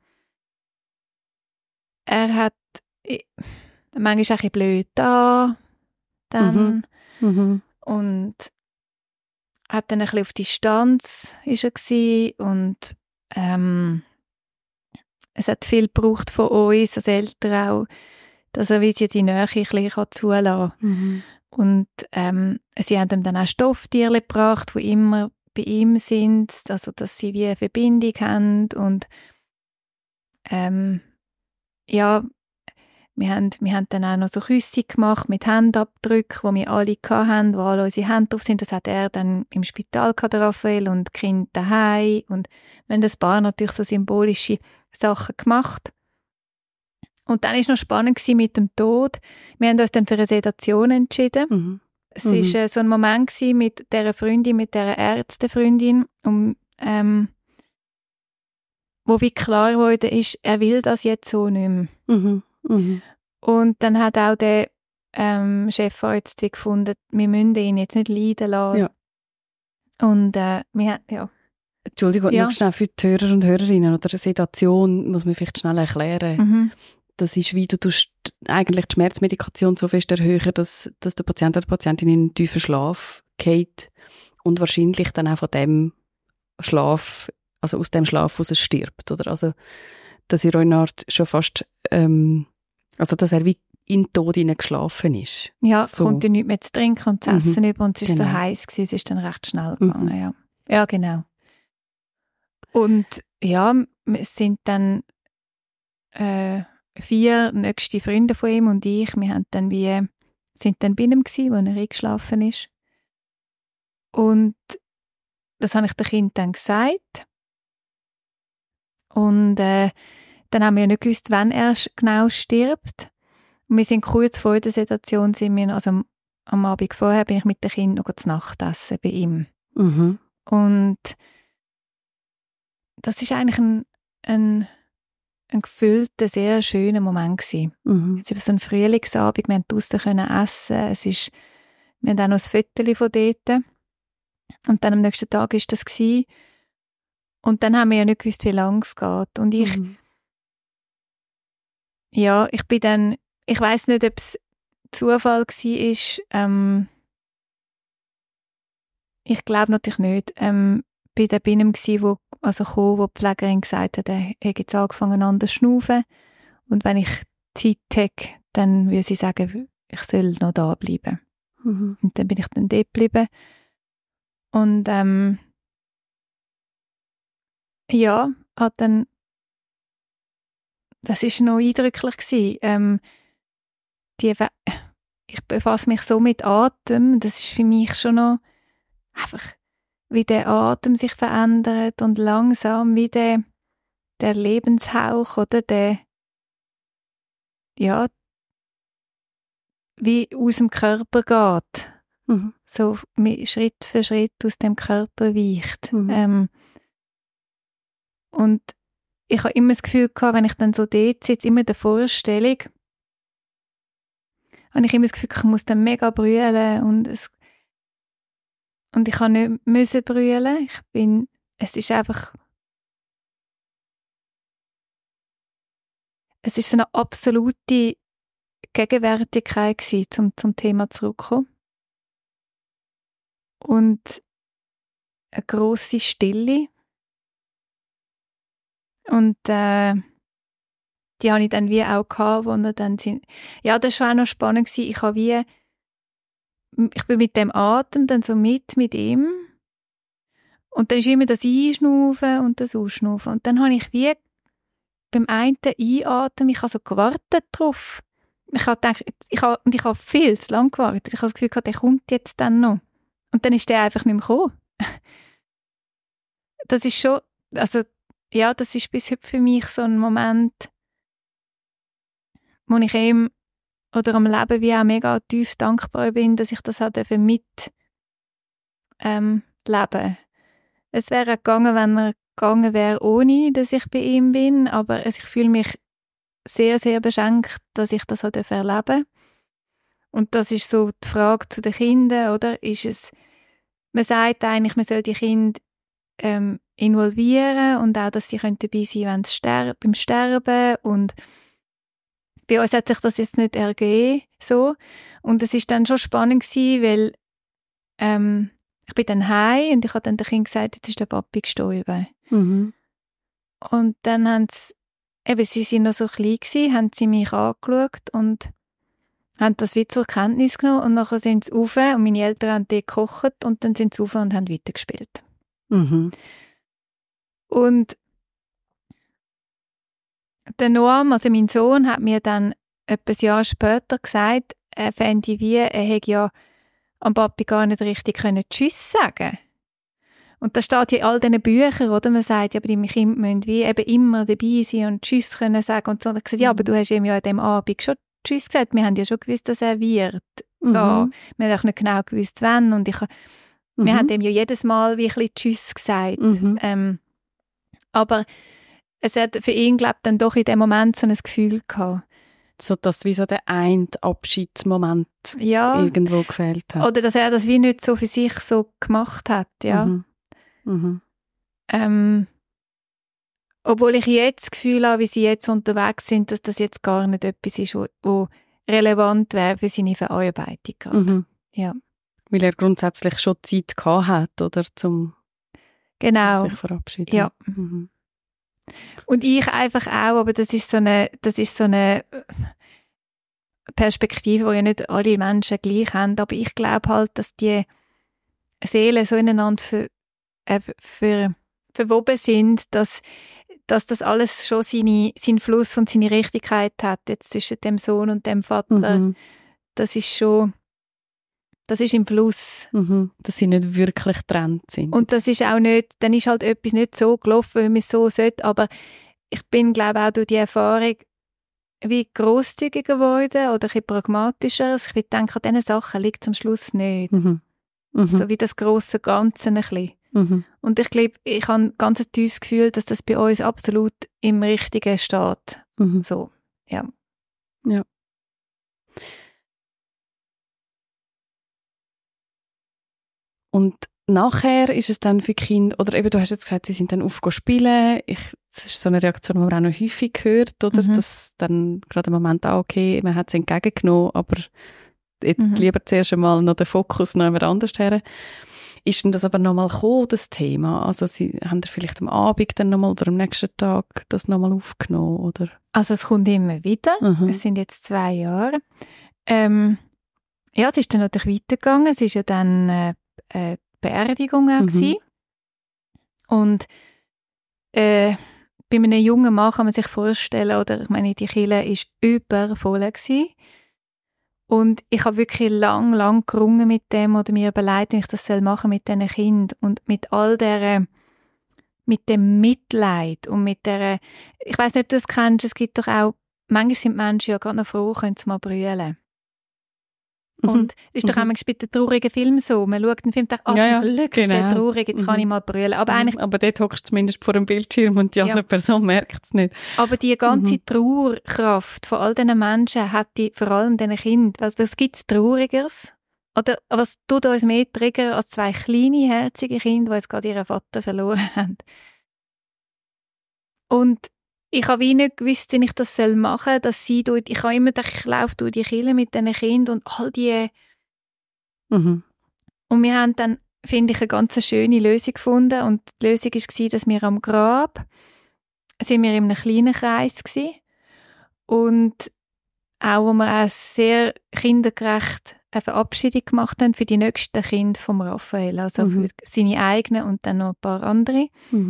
Er hat manchmal ein bisschen blöd da dann und hat dann ein bisschen auf Distanz ist er gewesen. Und es hat viel gebraucht von uns als Eltern auch, dass er wie sie die Nähe ein bisschen zulassen kann. Und sie haben ihm dann auch Stofftiere gebracht, die immer bei ihm sind, also dass sie wie eine Verbindung haben. Und ja, wir haben dann auch noch so Küsse gemacht mit Handabdrücken, die wir alle hatten, wo alle unsere Hände drauf sind. Das hat er dann im Spital gehabt, Raphael, und die Kinder daheim. Und wir haben ein paar natürlich so symbolische Sachen gemacht. Und dann war es noch spannend mit dem Tod. Wir haben uns dann für eine Sedation entschieden. Es war so ein Moment mit dieser Freundin, mit dieser Ärztefreundin, wo wie klar wurde, er will das jetzt so nicht mehr. Und dann hat auch der Chefarzt gefunden, wir müssen ihn jetzt nicht leiden lassen. Ja. Und wir haben, ja. Entschuldigung, Ja. noch schnell für die Hörer und Hörerinnen oder Sedation muss man vielleicht schnell erklären. Das ist, wie du tust eigentlich die Schmerzmedikation so fest erhöhen, dass der Patient oder die Patientin in einen tiefen Schlaf geht und wahrscheinlich dann auch von dem Schlaf, also aus dem Schlaf raus stirbt, oder? Also, dass er in einer Art schon fast, also, dass er wie in den Tod geschlafen ist. Ja, es So. kommt ja nichts mehr zu trinken und zu essen über und es ist so Genau. heiß gewesen, es ist dann recht schnell gegangen, ja. Ja, genau. Und ja, es sind dann 4 nächste Freunde von ihm und ich, wir haben dann sind dann bei ihm gewesen, wo er eingeschlafen ist. Und das habe ich dem Kind dann gesagt. Und dann haben wir ja nicht gewusst, wann er genau stirbt. Und wir sind kurz vor der Sedation, also am Abend vorher bin ich mit dem Kind noch zu Nacht essen bei ihm. Mhm. Und das ist eigentlich ein gefühlter, sehr schöner Moment gewesen. Mhm. Es war so ein Frühlingsabend, wir konnten draussen essen. Wir haben auch noch ein Foto von dort. Und dann am nächsten Tag war das gewesen. Und dann haben wir ja nicht gewusst, wie lange es geht. Und ich bin dann, ich weiss nicht, ob es Zufall war. Ich glaube natürlich nicht. Bin dann bei ihm gewesen, wo die Pflegerin gesagt hat, er hat jetzt angefangen an zu schnaufen. Und wenn ich Zeit hätte, dann würde sie sagen, ich soll noch da bleiben. Mhm. Und dann bin ich dann dort geblieben. Und hat dann, das war noch eindrücklich gewesen. Ich befasse mich so mit Atem, das ist für mich schon noch einfach, wie der Atem sich verändert und langsam wie der Lebenshauch oder wie aus dem Körper geht. Mhm. So Schritt für Schritt aus dem Körper weicht. Mhm. Und ich habe immer das Gefühl gehabt, wenn ich dann so dort sitze, immer in der Vorstellung, habe ich immer das Gefühl, ich muss dann mega brüllen und ich habe nicht müssen brüllen. Es ist so eine absolute Gegenwärtigkeit gewesen, zum Thema zurückzukommen. Und eine grosse Stille. Und die habe ich dann wie auch gehabt, wo er dann ja, das war auch noch spannend gewesen. Ich bin mit dem Atem dann so mit ihm. Und dann ist immer das Einschnaufen und das Ausschnaufen. Und dann habe ich wie beim einen Einatmen, ich habe so gewartet drauf. Ich habe gedacht, ich habe viel zu lange gewartet. Ich habe das Gefühl gehabt, der kommt jetzt dann noch. Und dann ist der einfach nicht mehr gekommen. Das ist schon, also, ja, das ist bis heute für mich so ein Moment, wo ich ihm oder am Leben wie auch mega tief dankbar bin, dass ich das mit leben. Es wäre gegangen, wenn er gegangen wäre, ohne dass ich bei ihm bin, aber ich fühle mich sehr, sehr beschenkt, dass ich das erleben durfte. Und das ist so die Frage zu den Kindern, oder? Man sagt eigentlich, man soll die Kinder involvieren und auch, dass sie dabei sein können, beim Sterben. Und bei uns hat sich das jetzt nicht ergeben, so. Und es ist dann schon spannend gewesen, weil ich bin dann heim und ich habe dann den Kindern gesagt, jetzt ist der Papi gestorben. Mhm. Und dann haben sie sind noch so klein gewesen, haben sie mich angeschaut und haben das wieder zur Kenntnis genommen und nachher sind sie rauf und meine Eltern haben dort gekocht und dann sind sie rauf und haben weitergespielt. Mhm. Und der Noam, also mein Sohn, hat mir dann etwa ein Jahr später gesagt, er fände er hätte ja am Papi gar nicht richtig Tschüss sagen. Und das steht ja in all diesen Büchern, oder? Man sagt, ja, aber die Kinder müssen wie eben immer dabei sein und Tschüss können sagen. Und so. Und ich gesagt, ja, aber du hast ihm ja an dem Abend schon Tschüss gesagt. Wir haben ja schon gewusst, dass er wird. Mhm. Ja, wir haben auch nicht genau gewusst, wann. Und wir haben ihm ja jedes Mal wie ein bisschen Tschüss gesagt. Mhm. Aber es hat für ihn, glaube ich, dann doch in dem Moment so ein Gefühl gehabt. so, dass wie so der eine Abschiedsmoment irgendwo gefehlt hat. Oder dass er das wie nicht so für sich so gemacht hat, ja. Obwohl ich jetzt das Gefühl habe, wie sie jetzt unterwegs sind, dass das jetzt gar nicht etwas ist, wo relevant wäre für seine Verarbeitung gerade. Ja. Weil er grundsätzlich schon Zeit gehabt hat, oder? Zum sich verabschieden. Ja. Und ich einfach auch, aber das ist so eine Perspektive, die ja nicht alle Menschen gleich haben, aber ich glaube halt, dass die Seelen so ineinander verwoben sind, dass das alles schon seinen Fluss und seine Richtigkeit hat, jetzt zwischen dem Sohn und dem Vater. Das ist im Fluss. Dass sie nicht wirklich getrennt sind. Und das ist auch nicht, dann ist halt etwas nicht so gelaufen, wie man es so sollte, aber ich bin, glaube ich, auch durch die Erfahrung wie grosszügiger geworden oder ein bisschen pragmatischer. Ich denke, an diesen Sachen liegt es am Schluss nicht. So wie das grosse Ganze ein bisschen. Und ich glaube, ich habe ein ganz tiefes Gefühl, dass das bei uns absolut im Richtigen steht. So, ja. Ja. Und nachher ist es dann für Kinder, oder eben, du hast jetzt gesagt, sie sind dann spielen. Das ist so eine Reaktion, die man auch noch häufig hört, oder? Dass dann gerade im Moment auch, okay, man hat es entgegengenommen, aber jetzt lieber zuerst einmal noch den Fokus noch jemand anders her. Ist denn das aber nochmal gekommen, das Thema? Also haben vielleicht am Abend dann nochmal oder am nächsten Tag das nochmal aufgenommen, oder? Also es kommt immer wieder. Es sind jetzt 2 Jahre. Ja, es ist dann natürlich weitergegangen. Es ist ja dann Beerdigung auch gewesen. Und bei einem jungen Mann kann man sich vorstellen, oder ich meine, die Kirche war übervoll gewesen. Und ich habe wirklich lang gerungen mit dem oder mir überlegt, wie ich das machen soll mit diesen Kindern und mit all mit dem Mitleid und mit der, ich weiss nicht, ob du das kennst, es gibt doch auch, manchmal sind Menschen ja gerade noch froh, können sie mal brüllen. Und ist doch manchmal bei den traurigen Filmen so. Man schaut den Film und denkt, zum Glück ist der traurig, jetzt kann ich mal brüllen. Aber dort hockst du zumindest vor dem Bildschirm und die andere Person merkt es nicht. Aber die ganze Trauerkraft von all diesen Menschen hat vor allem diesen Kindern. Was gibt es Traurigeres? Oder was tut uns mehr triggern als 2 kleine, herzige Kinder, die jetzt gerade ihren Vater verloren haben? Und ich habe wie nicht gewusst, wie ich das machen soll, dass sie ich habe immer gedacht, ich laufe durch die Kirche mit diesen Kindern und all die. Und wir haben dann, finde ich, eine ganz schöne Lösung gefunden. Und die Lösung war, dass wir am Grab sind wir in einem kleinen Kreis gewesen. Und auch, wo wir auch sehr kindergerecht eine Verabschiedung gemacht haben für die nächsten Kinder von Raphael. Also für seine eigenen und dann noch ein paar andere.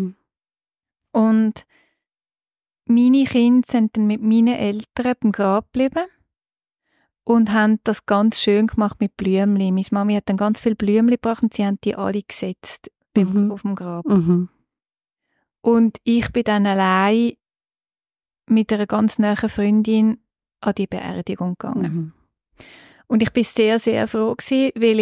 Und meine Kinder sind dann mit meinen Eltern beim Grab geblieben und haben das ganz schön gemacht mit Blümchen. Meine Mami hat dann ganz viele Blümchen gebracht und sie haben die alle gesetzt auf dem Grab. Und ich bin dann allein mit einer ganz nahen Freundin an die Beerdigung gegangen. Und ich bin sehr, sehr froh gewesen, weil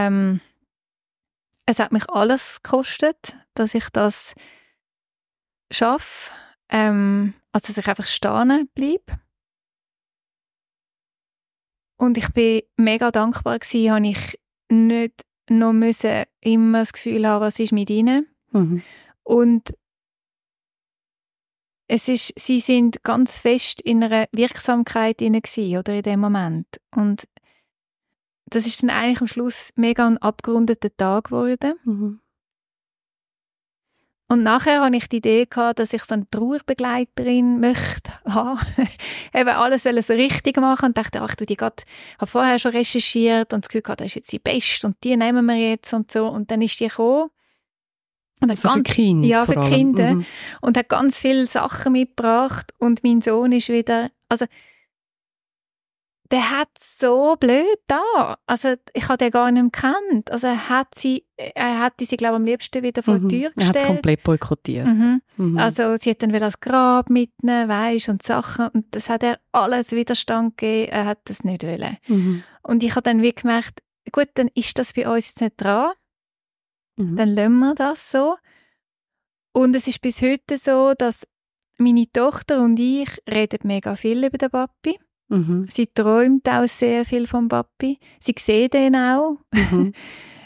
es hat mich alles gekostet, dass ich das schaffe. Also, dass ich einfach stehen bleibe. Und ich bin mega dankbar gewesen, habe ich nicht noch immer das Gefühl haben, was ist mit ihnen. Und sie sind ganz fest in einer Wirksamkeit gewesen, oder in dem Moment. Und das ist dann eigentlich am Schluss mega ein abgerundeter Tag geworden. Und nachher hatte ich die Idee gehabt, dass ich so eine Trauerbegleiterin möchte haben. Eben alles so richtig machen und dachte, ich habe vorher schon recherchiert und das Gefühl gehabt, das ist jetzt die Beste und die nehmen wir jetzt und so. Und dann ist die gekommen. Und also für Kinder? Ja, für Kinder. Und hat ganz viele Sachen mitgebracht und mein Sohn ist wieder, also der hat so blöd da. Also ich habe den gar nicht mehr gekannt. Also er hätte sie, glaube ich, am liebsten wieder vor die Tür gestellt. Er hat es komplett boykottiert. Also sie hat dann das Grab mitnehmen, weisst, und Sachen. Und das hat er alles Widerstand gegeben. Er hat das nicht wollen. Und ich habe dann wie gemerkt, gut, dann ist das bei uns jetzt nicht dran. Dann lassen wir das so. Und es ist bis heute so, dass meine Tochter und ich reden mega viel über den Papi. Mhm. Sie träumt auch sehr viel vom Papi. Sie sieht ihn auch. Mhm.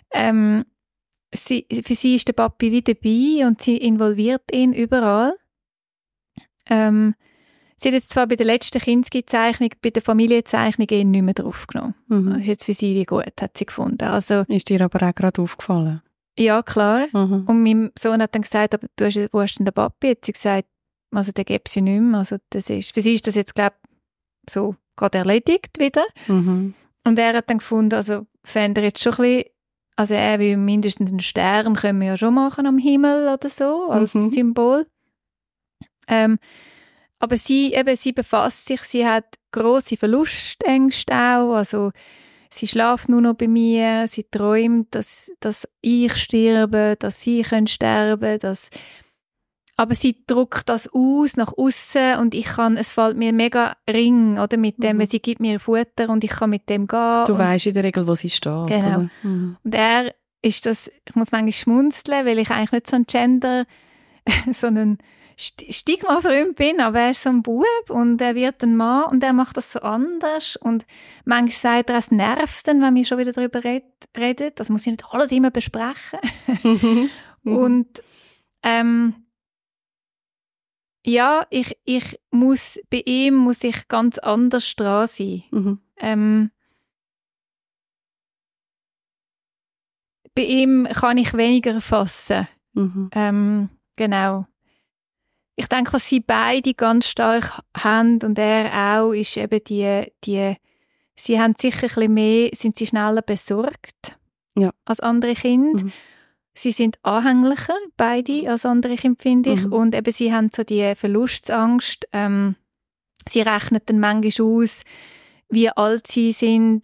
Für sie ist der Papi wie dabei und sie involviert ihn überall. Sie hat jetzt zwar bei der letzten Kinski-Zeichnung, bei der Familienzeichnung ihn nicht mehr draufgenommen. Mhm. Das ist jetzt für sie wie gut, hat sie gefunden. Also, Ist dir aber auch gerade aufgefallen? ja, klar. Mhm. Und mein Sohn hat dann gesagt, aber wo ist denn der Papi? Hat sie gesagt, also den gibt sie nicht mehr. Also für sie ist das jetzt, glaube ich, so gerade erledigt wieder. Mhm. Und er hat dann gefunden, also fände er jetzt schon ein bisschen, also er will mindestens einen Stern können wir ja schon machen am Himmel oder so, als Symbol. Aber sie befasst sich, sie hat grosse Verlustängste auch, also sie schläft nur noch bei mir, sie träumt, dass ich sterbe, dass sie sterben können, aber sie drückt das aus nach außen und es fällt mir mega ring, oder, mit dem, sie gibt mir Futter und ich kann mit dem gehen. Du weisst in der Regel, wo sie steht. Genau. Oder? Mhm. Und er ist das, ich muss manchmal schmunzeln, weil ich eigentlich nicht so ein Gender, so ein Stigma-Freund bin, aber er ist so ein Bub und er wird ein Mann und er macht das so anders und manchmal sagt er, es nervt dann, wenn wir schon wieder darüber reden. Das muss ich nicht alles immer besprechen. Mhm. Und ja, bei ihm muss ich ganz anders dran sein. Mhm. Bei ihm kann ich weniger erfassen. Mhm. Genau. Ich denke, was sie beide ganz stark haben und er auch, ist eben sie haben sicher ein bisschen mehr, sind sie schneller besorgt als andere Kinder. Mhm. Sie sind anhänglicher, beide, als andere Kinder, finde ich. Mhm. Und eben, sie haben so die Verlustsangst. Sie rechnen dann manchmal aus, wie alt sie sind.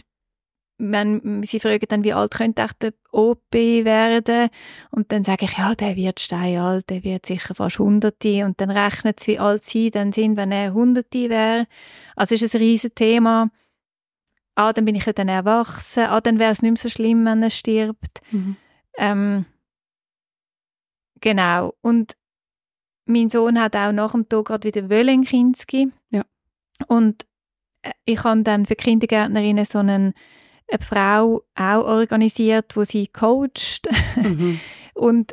Sie fragen dann, wie alt könnte echt der OP werden? Und dann sage ich, ja, der wird steinalt, der wird sicher fast 100. Und dann rechnen sie, wie alt sie dann sind, wenn er 100 wäre. Also ist ein riesen Thema. Dann bin ich ja dann erwachsen. Dann wäre es nicht mehr so schlimm, wenn er stirbt. Mhm. Genau. Und mein Sohn hat auch nach dem Tod gerade wieder wollen Kinski. Ja. Und ich habe dann für Kindergärtnerinnen so eine Frau auch organisiert, wo sie coacht. Mhm. Und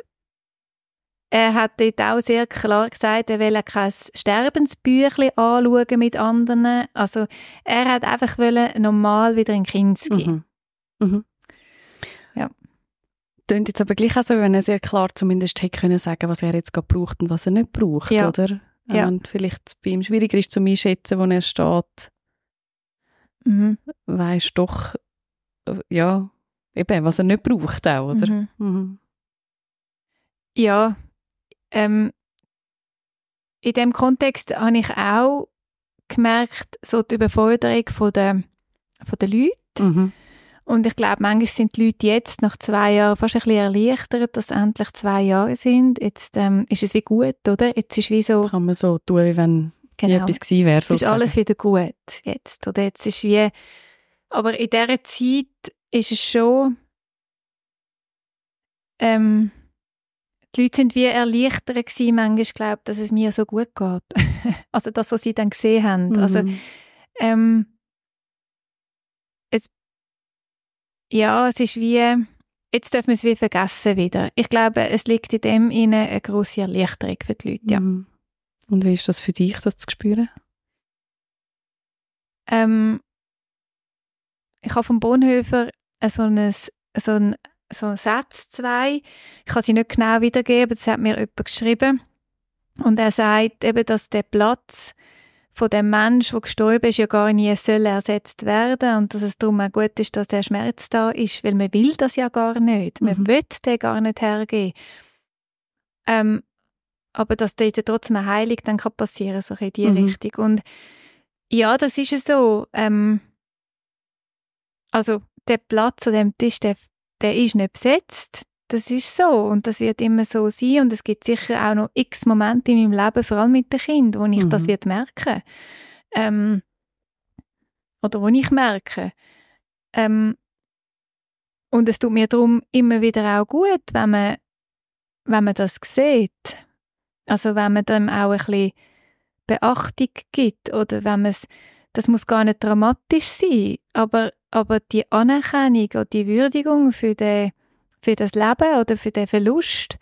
er hat dort auch sehr klar gesagt, er will kein Sterbensbüchlein anschauen mit anderen. Also er hat einfach normal wieder in Kinski. Mhm. Mhm. Ja. Klingt jetzt aber gleich auch so, wenn er sehr klar zumindest hätte können sagen, was er jetzt gerade braucht und was er nicht braucht, Ja. oder? Ja. Und vielleicht bei ihm schwieriger ist, zum Einschätzen, wo er steht, Mhm. weisst doch, ja, eben, was er nicht braucht auch, oder? Mhm. Mhm. Ja, in dem Kontext habe ich auch gemerkt, so die Überforderung von den Leuten. Mhm. Und ich glaube, manchmal sind die Leute jetzt nach 2 Jahren fast ein bisschen erleichtert, dass es endlich 2 Jahre sind. Jetzt ist es wie gut, oder? Jetzt ist wie so... Kann man so tun, wie wenn nie Genau. etwas gewesen wäre, Es ist sozusagen. alles wieder gut jetzt. Oder jetzt ist wie... Aber in dieser Zeit ist es schon... die Leute sind wie erleichtert gewesen, manchmal, glaube ich, dass es mir so gut geht. Also das, was sie dann gesehen haben. Mhm. Also es ist wie... Jetzt dürfen wir es wie vergessen wieder. Ich glaube, es liegt in dem inne eine grosse Erleichterung für die Leute, ja. Mhm. Und wie ist das für dich, das zu spüren? Ich habe vom Bonhoeffer so einen Satz 2. Ich kann sie nicht genau wiedergeben, das hat mir jemand geschrieben. Und er sagt eben, dass der Platz von dem Mensch, der gestorben ist, ja gar nie soll ersetzt werden und dass es darum auch gut ist, dass der Schmerz da ist, weil man will das ja gar nicht. Man will den gar nicht hergeben. Aber dass dort trotzdem eine Heilung dann kann passieren, so in die Richtung. Und ja, das ist es so. Also der Platz an dem Tisch, der ist nicht besetzt. Das ist so und das wird immer so sein und es gibt sicher auch noch x Momente in meinem Leben, vor allem mit den Kindern, wo ich das wird merken. Oder wo ich merke. Und es tut mir darum immer wieder auch gut, wenn man das sieht. Also wenn man dem auch ein bisschen Beachtung gibt oder wenn man es das muss gar nicht dramatisch sein, aber die Anerkennung oder die Würdigung für das Leben oder für den Verlust,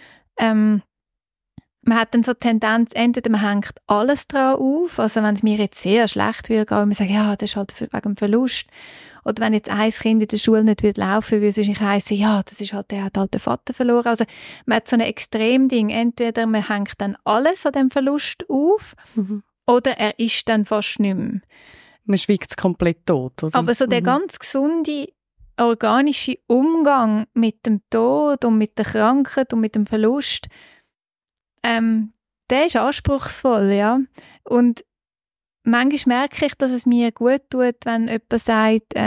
man hat dann so die Tendenz, entweder man hängt alles dran auf, also wenn es mir jetzt sehr schlecht würde gehen, man sagt, ja, das ist halt wegen dem Verlust. Oder wenn jetzt ein Kind in der Schule nicht laufen würde, würde es wahrscheinlich heissen, ja, das ist halt, der hat halt den Vater verloren. Also man hat so ein Extremding, entweder man hängt dann alles an dem Verlust auf, oder er ist dann fast nicht mehr. Man schweigt es komplett tot, oder? Aber so der ganz gesunde, organische Umgang mit dem Tod und mit der Krankheit und mit dem Verlust, der ist anspruchsvoll, ja. Und manchmal merke ich, dass es mir gut tut, wenn jemand sagt,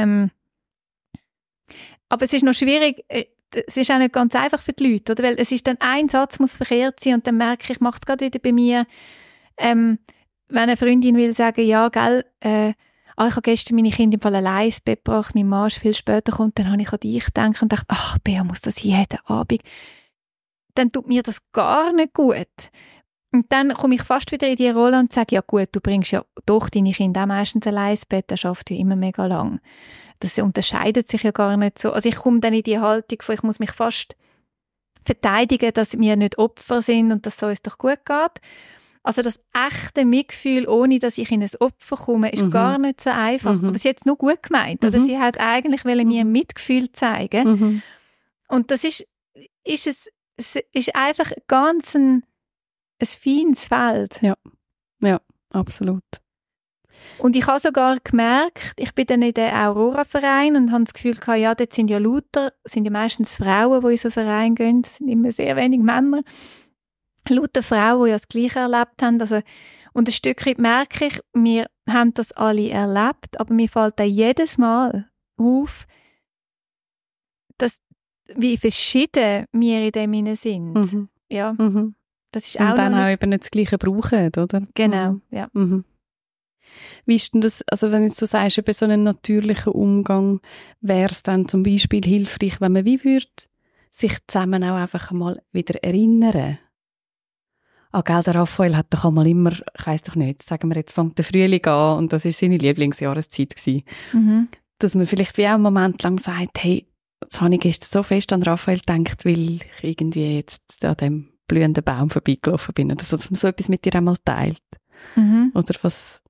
aber es ist noch schwierig, es ist auch nicht ganz einfach für die Leute, oder? Weil es ist dann ein Satz muss verkehrt sein und dann merke ich mache es gerade wieder bei mir, wenn eine Freundin will sagen, ja, gell, ich habe gestern meine Kinder im Fall allein ins Bett gebracht, mein Mann ist viel später gekommen, dann habe ich an dich gedacht und dachte, ach, Bea, muss das jeden Abend? Dann tut mir das gar nicht gut. Und dann komme ich fast wieder in die Rolle und sage, ja gut, du bringst ja doch deine Kinder auch meistens allein ins Bett, das schafft ja immer mega lang. Das unterscheidet sich ja gar nicht so. Also ich komme dann in die Haltung von, ich muss mich fast verteidigen, dass wir nicht Opfer sind und dass es uns doch gut geht. Also das echte Mitgefühl, ohne dass ich in ein Opfer komme, ist gar nicht so einfach. Aber sie hat es nur gut gemeint. Oder sie hat eigentlich mir Mitgefühl zeigen. Und das ist einfach ganz ein feines Feld. Ja, absolut. Und ich habe sogar gemerkt, ich bin dann in den Aurora-Verein und habe das Gefühl gehabt, ja, dort sind ja meistens Frauen, die in so einen Verein gehen, es sind immer sehr wenig Männer. Lauter Frauen, die ja das Gleiche erlebt haben. Also, und ein Stückchen merke ich, wir haben das alle erlebt, aber mir fällt dann jedes Mal auf, dass, wie verschieden wir in dem sind. Ja. Das ist auch und dann auch eben nicht das Gleiche brauchen, oder? Genau, ja. Wie ist denn das, also wenn jetzt du sagst, bei so einem natürlichen Umgang, wäre es dann zum Beispiel hilfreich, wenn man wie würde sich zusammen auch einfach mal wieder erinnern? Gell, der Raphael hat doch einmal immer, ich weiss doch nicht, sagen wir jetzt fängt der Frühling an und das war seine Lieblingsjahreszeit gewesen. Dass man vielleicht wie auch einen Moment lang sagt, hey, jetzt habe ich gestern so fest an Raphael gedacht, weil ich irgendwie jetzt an dem blühenden Baum vorbeigelaufen bin. Oder so, dass man so etwas mit dir einmal teilt. Oder was?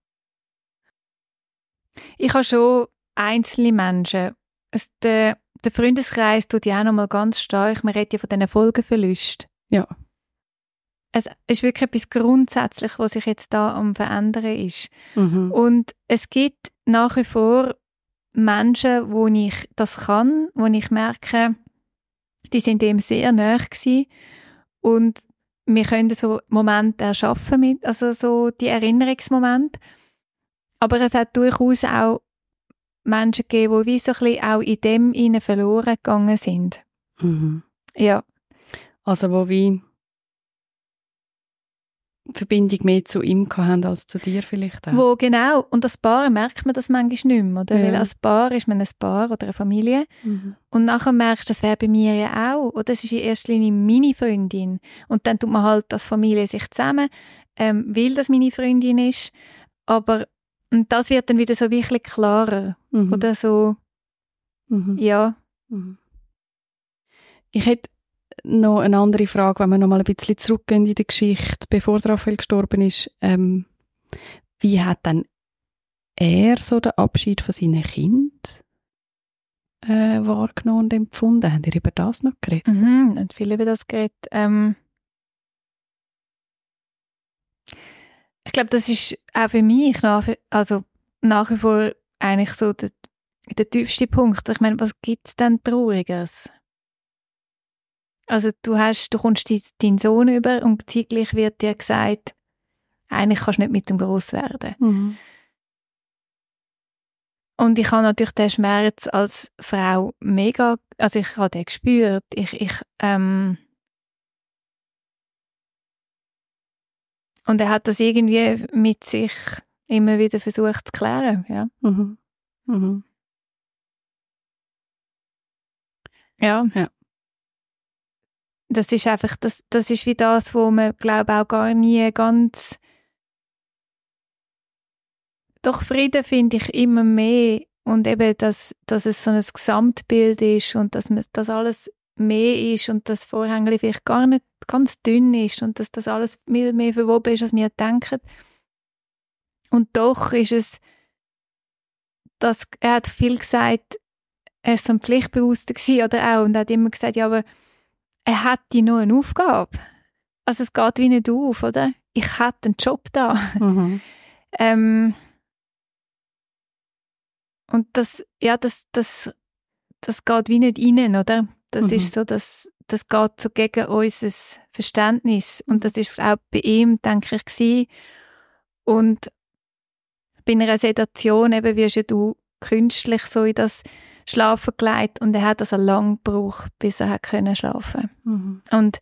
Ich habe schon einzelne Menschen. Der Freundeskreis tut ja auch noch mal ganz stark. Man redet ja von diesen Folgeverlusten. Ja. Es ist wirklich etwas Grundsätzliches, was sich jetzt da am Verändern ist. Und es gibt nach wie vor Menschen, wo ich das kann, wo ich merke, die sind dem sehr nahe gewesen. Und wir können so Momente erschaffen, also so die Erinnerungsmomente. Aber es hat durchaus auch Menschen gegeben, die wie so ein bisschen auch in dem hinein verloren gegangen sind. Ja. Also wo wie Verbindung mehr zu ihm haben als zu dir vielleicht auch. Wo genau, und als Paar merkt man das manchmal nicht mehr, oder? Ja. Weil als Paar ist man ein Paar oder eine Familie und nachher merkst du, das wäre bei mir ja auch, oder das ist in erster Linie meine Freundin und dann tut man halt als Familie sich zusammen, weil das meine Freundin ist, aber und das wird dann wieder so wirklich klarer, oder so, ja. Ich hätte noch eine andere Frage, wenn wir noch mal ein bisschen zurückgehen in die Geschichte, bevor Raphael gestorben ist. Wie hat dann er so den Abschied von seinen Kindern wahrgenommen und empfunden? Habt ihr über das noch geredet? Und viel über das geredet. Ich glaube, das ist auch für mich nach wie vor eigentlich so der tiefste Punkt. Ich meine, was gibt es denn Trauriges? Also du kommst deinen Sohn über und zeitgleich wird dir gesagt, eigentlich kannst du nicht mit ihm gross werden. Und ich habe natürlich den Schmerz als Frau mega, also ich habe den gespürt. Und er hat das irgendwie mit sich immer wieder versucht zu klären, ja. Ja. Das ist einfach, das ist wie das, wo man, glaube ich, auch gar nie ganz Doch Frieden finde ich immer mehr und eben, dass es so ein Gesamtbild ist und dass alles mehr ist und das Vorhängli vielleicht gar nicht ganz dünn ist und dass das alles viel mehr verwoben ist, als wir denken. Und doch ist es, er hat viel gesagt, er war so ein Pflichtbewusster gewesen, oder auch, und er hat immer gesagt, ja, aber er hätte noch eine Aufgabe. Also es geht wie nicht auf, oder? Ich hätte einen Job da. Mhm. Und das geht wie nicht rein, oder? Das ist so, das geht so gegen unser Verständnis. Und das ist auch bei ihm, denke ich, gewesen. Und bei einer Sedation eben wirst ja du künstlich so in das Schlafen gelegt und er hat also lange gebraucht, bis er schlafen konnte. Und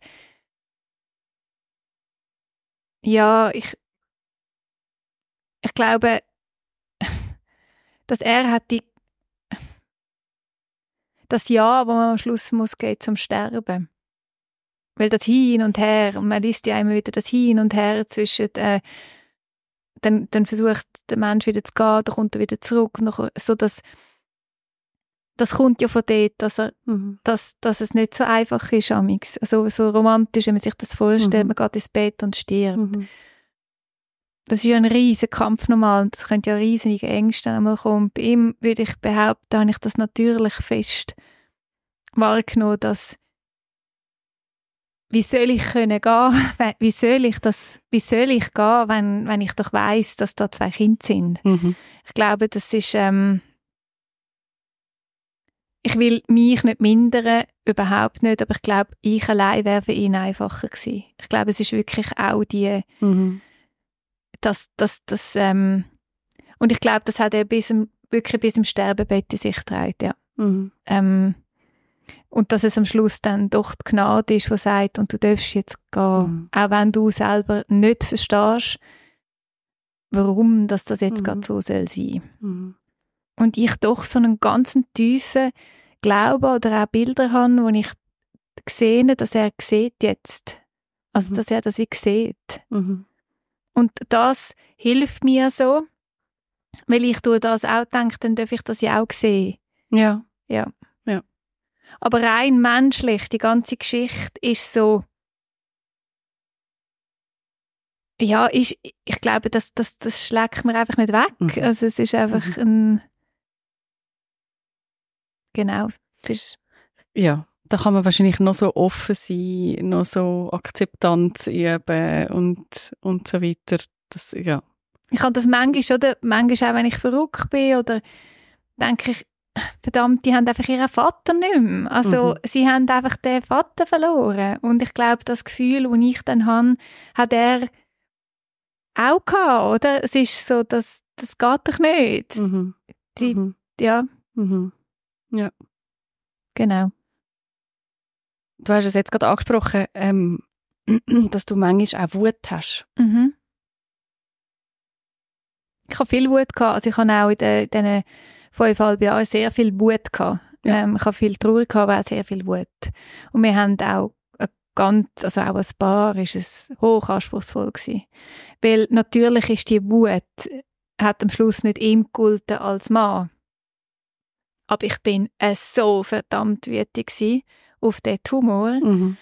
ja, ich glaube, dass er hat das Ja, das man am Schluss muss gehen zum Sterben. Weil das Hin und Her, und man liest ja immer wieder das Hin und Her zwischen, dann versucht der Mensch wieder zu gehen, dann kommt er wieder zurück, so das kommt ja von dort, dass es nicht so einfach ist, amix. Also so romantisch, wenn man sich das vorstellt, man geht ins Bett und stirbt. Das ist ja ein riesiger Kampf normal und das könnte ja riesige Ängste einmal kommen. Bei ihm würde ich behaupten, habe ich das natürlich fest wahrgenommen, dass wie soll ich gehen, wenn ich doch weiss, dass da 2 Kinder sind. Ich glaube, das ist ich will mich nicht mindern, überhaupt nicht, aber ich glaube, ich allein wäre für ihn einfacher gewesen. Ich glaube, es ist wirklich auch die und ich glaube, das hat er wirklich bis im Sterbebett in sich getragen, ja. Und dass es am Schluss dann doch die Gnade ist, die sagt, und du darfst jetzt gehen, auch wenn du selber nicht verstehst, warum das jetzt gerade so soll sein. Und ich doch so einen ganz tiefen Glauben oder auch Bilder habe, wo ich sehe, dass er sieht jetzt. Also, dass er das wie sieht. Und das hilft mir so, weil ich durch das auch denke, dann darf ich das ja auch sehen. Ja. Aber rein menschlich, die ganze Geschichte ist so, ja, ich glaube, das schlägt mir einfach nicht weg. Also es ist einfach genau. Ja, da kann man wahrscheinlich noch so offen sein, noch so Akzeptanz üben und so weiter. Das, ja. Ich habe das manchmal auch, wenn ich verrückt bin oder denke ich, verdammt, die haben einfach ihren Vater nicht mehr. Also sie haben einfach den Vater verloren. Und ich glaube, das Gefühl, das ich dann habe, hat er auch gehabt, oder? Es ist so, das geht doch nicht. Ja. Ja. Genau. Du hast es jetzt gerade angesprochen, dass du manchmal auch Wut hast. Ich habe viel Wut gehabt. Also ich habe auch in diesen 5,5 Jahren sehr viel Wut gehabt. Ja. Ich habe viel Trauer gehabt, aber auch sehr viel Wut. Und wir haben auch also auch als Paar ist es hochanspruchsvoll gewesen. Weil natürlich ist die Wut, hat am Schluss nicht ihm gegolten als Mann. Aber ich bin so verdammt wütig gewesen auf den Tumor.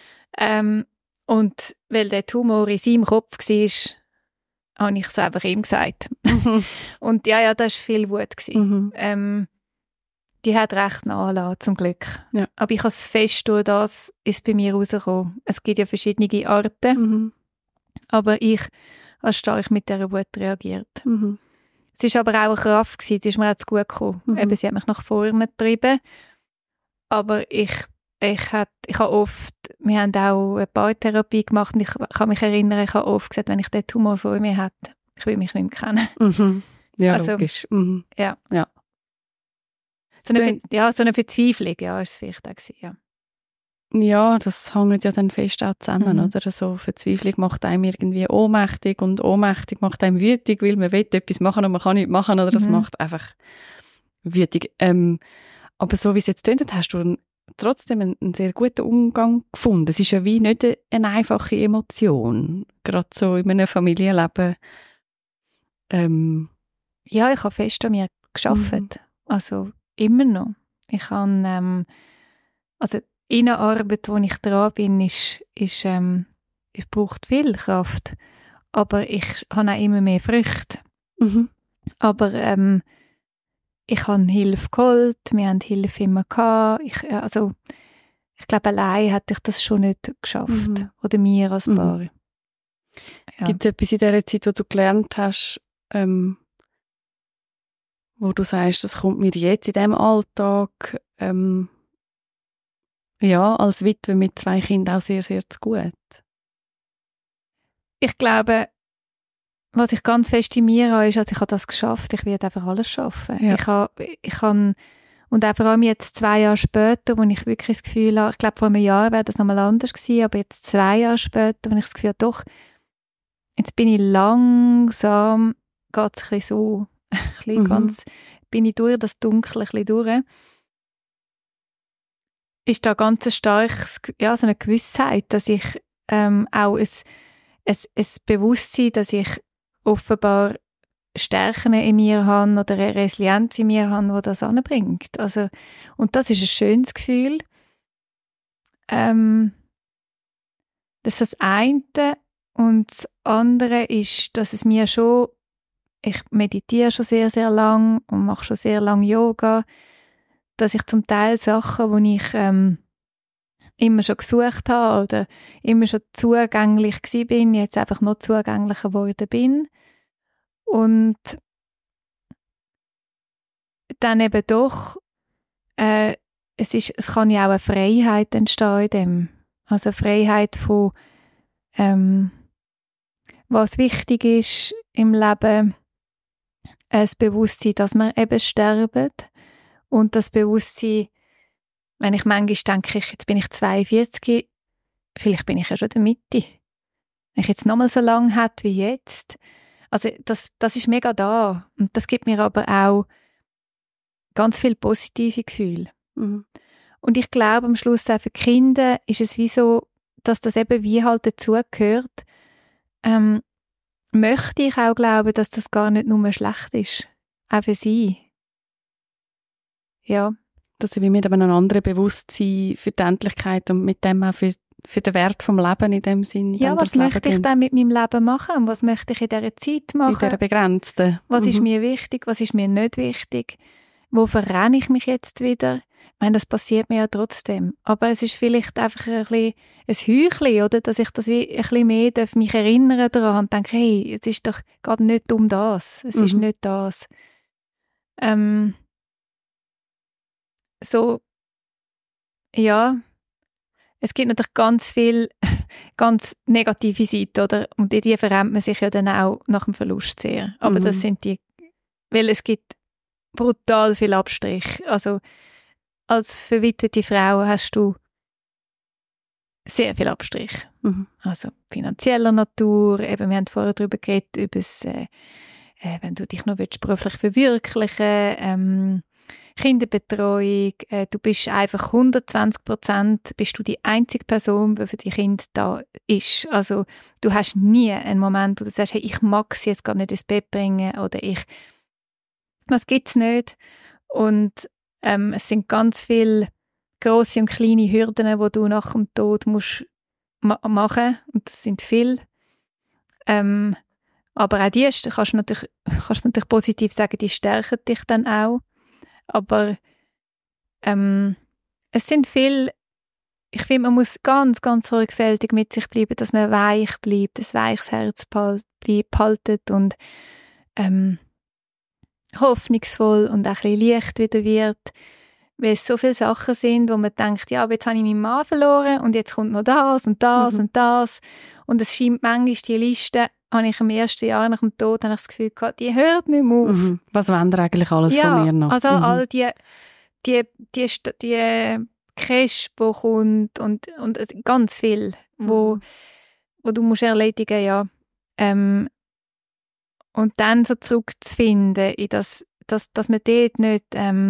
Und weil der Tumor in seinem Kopf war, habe ich es einfach ihm gesagt. Und ja, das war viel Wut gewesen. Die hat recht nachgelassen, zum Glück. Ja. Aber ich habe es fest durch das, ist bei mir rausgekommen. Es gibt ja verschiedene Arten. Aber ich habe stark mit dieser Wut reagiert. Es war aber auch eine Kraft gewesen, die ist mir auch zu gut gekommen. Eben, sie hat mich nach vorne getrieben. Aber ich habe oft, wir haben auch eine Paartherapie gemacht und ich kann mich erinnern, ich habe oft gesagt, wenn ich den Tumor vor mir hätte, ich will mich nicht mehr kennen. Ja, also, logisch. Ja. So eine Verzweiflung, ja, ist es vielleicht auch gewesen, ja. Ja, das hängt ja dann fest auch zusammen, oder? So Verzweiflung macht einem irgendwie ohnmächtig und ohnmächtig macht einem wütig, weil man will etwas machen und man kann nichts machen, oder das macht einfach wütig. Aber so wie es jetzt tönt, hast du trotzdem einen sehr guten Umgang gefunden. Es ist ja wie nicht eine einfache Emotion, gerade so in einem Familienleben Ja, ich habe fest an mir gearbeitet. Also immer noch. Ich habe, also Innenarbeit, wo ich dran bin, es braucht viel Kraft. Aber ich habe auch immer mehr Früchte. Aber ich habe Hilfe geholt, wir haben Hilfe immer gehabt. Ich glaube, allein hätte ich das schon nicht geschafft. Oder wir als Paar. Ja. Gibt es etwas in dieser Zeit, wo du gelernt hast, wo du sagst, das kommt mir jetzt in diesem Alltag als Witwe mit 2 Kindern auch sehr, sehr zu gut? Ich glaube, was ich ganz fest in mir habe, ist, also ich habe das geschafft, ich werde einfach alles schaffen. Ja. Und auch vor allem jetzt 2 Jahre später, wo ich wirklich das Gefühl habe, ich glaube, vor einem Jahr wäre das nochmal anders gewesen, aber jetzt 2 Jahre später, wo ich das Gefühl habe, doch, jetzt bin ich langsam, geht es ein bisschen so, bin ich durch das Dunkle ein bisschen durch, ist da ganz stark, ja, so eine Gewissheit, dass ich auch ein Bewusstsein, dass ich offenbar Stärken in mir habe oder eine Resilienz in mir habe, die das anbringt. Also, und das ist ein schönes Gefühl. Das ist das eine. Und das andere ist, dass es mir schon, ich meditiere schon sehr, sehr lang und mache schon sehr lange Yoga, dass ich zum Teil Sachen, die ich immer schon gesucht habe oder immer schon zugänglich gewesen bin, jetzt einfach noch zugänglicher geworden bin. Und dann eben doch, es kann ja auch eine Freiheit entstehen in dem. Also eine Freiheit von, was wichtig ist im Leben, das Bewusstsein, dass wir eben sterben und das Bewusstsein, wenn ich manchmal denke, jetzt bin ich 42, vielleicht bin ich ja schon in der Mitte. Wenn ich jetzt nochmal so lange hätte wie jetzt. Also das ist mega da. Und das gibt mir aber auch ganz viel positive Gefühle. Und ich glaube, am Schluss auch für die Kinder ist es wie so, dass das eben wie halt dazugehört. Möchte ich auch glauben, dass das gar nicht nur schlecht ist. Auch für sie. Ja. Dass sie wie mit einem anderen Bewusstsein für die Endlichkeit und mit dem auch für den Wert vom Leben in dem Sinn. Ja, was möchte ich dann mit meinem Leben machen? Was möchte ich in dieser Zeit machen? In dieser begrenzten. Was ist mir wichtig? Was ist mir nicht wichtig? Wo verrenne ich mich jetzt wieder? Ich meine, das passiert mir ja trotzdem. Aber es ist vielleicht einfach ein bisschen ein Heuchlein, oder? Dass ich das wie ein bisschen mehr mich erinnern daran und denke, hey, es ist doch gerade nicht um das. Es ist nicht das. So, ja, es gibt natürlich ganz viel, ganz negative Seiten, oder? Und die verrennt man sich ja dann auch nach dem Verlust sehr. Aber das sind die, weil es gibt brutal viel Abstrich. Also, als verwitwete Frau hast du sehr viel Abstrich. Also, finanzieller Natur, eben, wir haben vorher darüber geredet, über das, wenn du dich noch beruflich verwirklichen, Kinderbetreuung, du bist einfach 120%, bist du die einzige Person, die für die Kinder da ist. Also du hast nie einen Moment, wo du sagst, hey, ich mag sie jetzt gar nicht ins Bett bringen oder das gibt's nicht. Und es sind ganz viele grosse und kleine Hürden, die du nach dem Tod musst machen, und das sind viele. Aber auch die kannst du natürlich positiv sagen, die stärken dich dann auch. Aber es sind viel, ich finde, man muss ganz, ganz sorgfältig mit sich bleiben, dass man weich bleibt, ein weiches Herz behaltet und hoffnungsvoll und auch ein bisschen leicht wieder wird, weil es so viele Sachen sind, wo man denkt, ja, aber jetzt habe ich meinen Mann verloren und jetzt kommt noch das und das und das, und es scheint manchmal, die Liste, habe ich im ersten Jahr nach dem Tod das Gefühl gehabt, die hört nicht mehr auf. Was wollen ihr eigentlich alles von mir noch? Also all die Cash, die kommt und ganz viel, wo du musst erledigen, ja. Und dann so zurückzufinden in das, dass man dort nicht,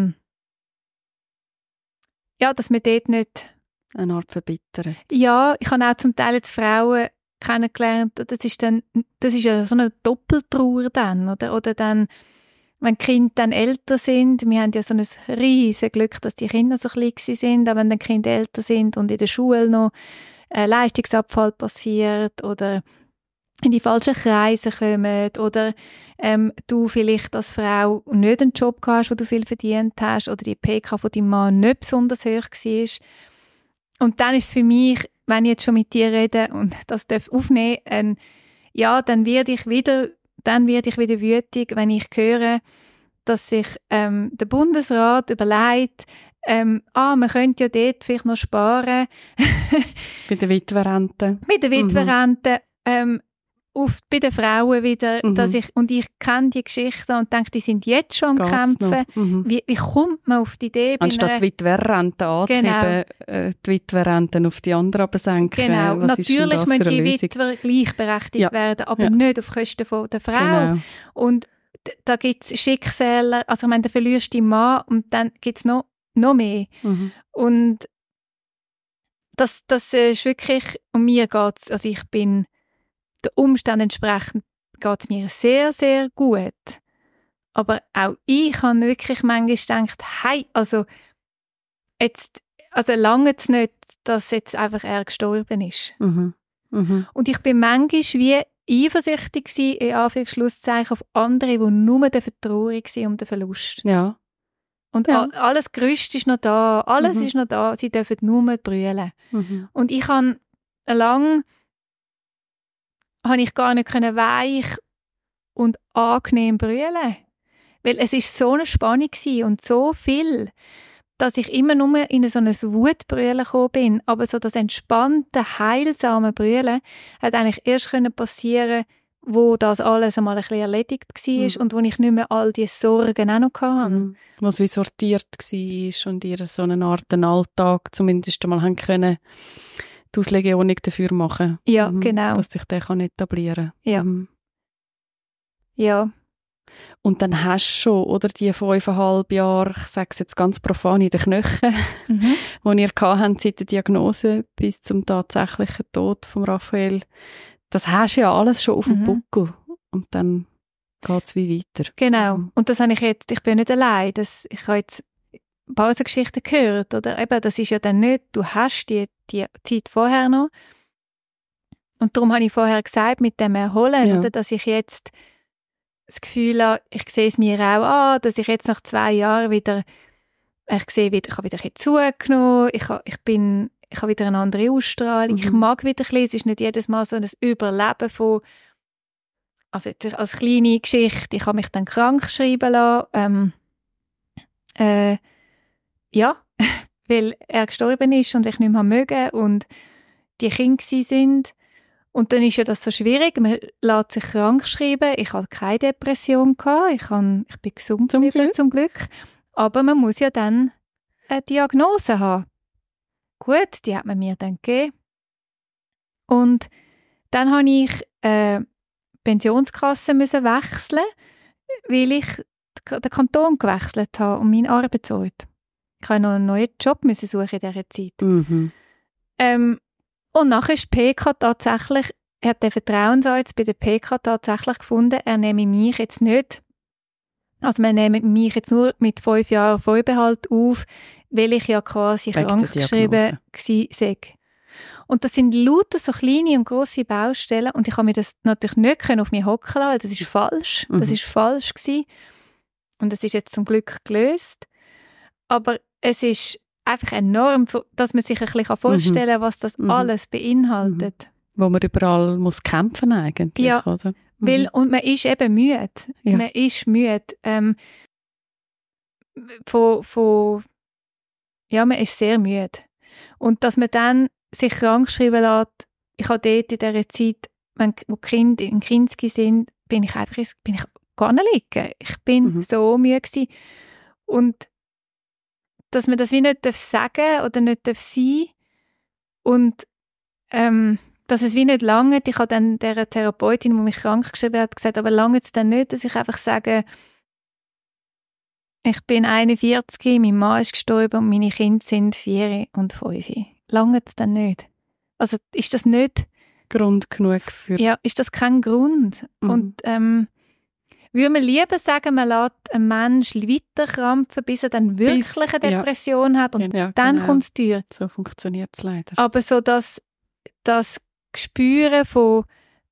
dass man dort nicht eine Art verbittert. Ja, ich habe auch zum Teil jetzt Frauen kennengelernt, das ist ja so eine Doppeltrauer dann, oder dann wenn die Kinder dann älter sind, wir haben ja so ein riesiges Glück, dass die Kinder so klein sind, aber wenn dann die Kinder älter sind und in der Schule noch Leistungsabfall passiert oder in die falschen Kreise kommen oder du vielleicht als Frau nicht einen Job hast, wo du viel verdient hast oder die PK von deinem Mann nicht besonders hoch war. Und dann ist es für mich, wenn ich jetzt schon mit dir rede und das aufnehmen darf, dann werde ich wieder wütig, wenn ich höre, dass sich der Bundesrat überlegt, man könnte ja dort vielleicht noch sparen. Bei den Witwerrenten. Bei den Witwerrenten, bei den Frauen wieder, und ich kenne die Geschichten und denke, die sind jetzt schon am Kämpfen. Wie kommt man auf die Idee? Anstatt Witwerrenten anzuheben, die Witwerrenten auf die anderen senken. Genau, natürlich müssen die Witwer gleichberechtigt werden, aber nicht auf Kosten der Frau. Genau. Und da gibt es Schicksale, also ich meine, da verlierst du deinen Mann und dann gibt es noch mehr. Und das ist wirklich, um mir geht es, also ich bin den Umständen entsprechend geht es mir sehr, sehr gut. Aber auch ich habe wirklich manchmal gedacht, hey, also lange es nicht, dass jetzt einfach er gestorben ist. Und ich bin manchmal wie eifersüchtig gewesen, in Anführungszeichen, auf andere, die nur traurig waren um den Verlust. Ja. Und alles Gerüst ist noch da, alles ist noch da, sie dürfen nur brüllen. Und ich habe lange ich gar nicht weich und angenehm brüllen. Weil es ist so eine Spannung gewesen und so viel, dass ich immer nur in so ein Wutbrüllen gekommen bin. Aber so das entspannte, heilsame Brüllen hat eigentlich erst passieren, wo das alles einmal ein bisschen erledigt war und wo ich nicht mehr all diese Sorgen auch noch hatte. Wo es wie sortiert war und ihr so eine Art Alltag zumindest einmal haben können, die Auslegeordnung dafür machen. Ja, genau. Dass sich der etablieren kann. Ja. Ja. Und dann hast du schon, oder, die 5,5 Jahre, ich sage es jetzt ganz profan, in den Knöcheln, die ihr hattet, seit der Diagnose bis zum tatsächlichen Tod von Raphael. Das hast du ja alles schon auf dem Buckel. Und dann geht es wie weiter. Genau. Und das habe ich jetzt, ich bin nicht allein. Ich habe jetzt ein paar so Geschichten gehört, oder? Eben, das ist ja dann nicht, du hast die Zeit vorher noch. Und darum habe ich vorher gesagt, mit dem Erholen, oder, dass ich jetzt das Gefühl habe, ich sehe es mir auch an, dass ich jetzt nach 2 Jahren wieder, ich sehe wieder, ich habe wieder ein bisschen zugenommen, ich habe wieder eine andere Ausstrahlung, ich mag wieder ein bisschen, es ist nicht jedes Mal so ein Überleben von, als kleine Geschichte, ich habe mich dann krank schreiben lassen, weil er gestorben ist und ich nicht mehr mögen und die Kinder sind. Und dann ist ja das so schwierig, man lässt sich krank schreiben. Ich hatte keine Depression gehabt, ich bin gesund zum Glück. Aber man muss ja dann eine Diagnose haben. Gut, die hat man mir dann gegeben. Und dann musste ich Pensionskasse wechseln, weil ich den Kanton gewechselt habe und meinen Arbeitsort. Ich musste noch einen neuen Job suchen in dieser Zeit. Und nachher ist die PK tatsächlich, er hat den Vertrauensarzt bei der PK tatsächlich gefunden, er nehme mich jetzt nicht, also man nehme mich jetzt nur mit 5 Jahren Vorbehalt auf, weil ich ja quasi krankgeschrieben war. Und das sind lauter so kleine und grosse Baustellen und ich habe mir das natürlich nicht auf mich hocken lassen, weil das ist falsch. Das ist falsch gewesen. Und das ist jetzt zum Glück gelöst. Aber es ist einfach enorm, dass man sich ein bisschen vorstellen kann, was das alles beinhaltet. Wo man überall muss kämpfen eigentlich, ja, oder? Weil, und man ist eben müde. Ja. Man ist müde. Man ist sehr müde. Und dass man dann sich krank schreiben lässt, ich habe dort in dieser Zeit, wo die Kinder in Kinski sind, bin ich gar nicht liegen. Ich bin so müde gewesen. Und dass man das wie nicht sagen darf oder nicht sein darf. Und dass es wie nicht lange. Ich habe dann der Therapeutin, die mich krank geschrieben hat, gesagt, aber lange es dann nicht, dass ich einfach sage, ich bin 41, mein Mann ist gestorben und meine Kinder sind 4 und 5. Lange es dann nicht. Also ist das nicht Grund genug für... Ja, ist das kein Grund. Und weil würde man lieber sagen, man lässt einen Menschen weiterkrampfen, bis er dann wirklich eine Depression hat und dann kommt es teuer. So funktioniert es leider. Aber so das Spüren von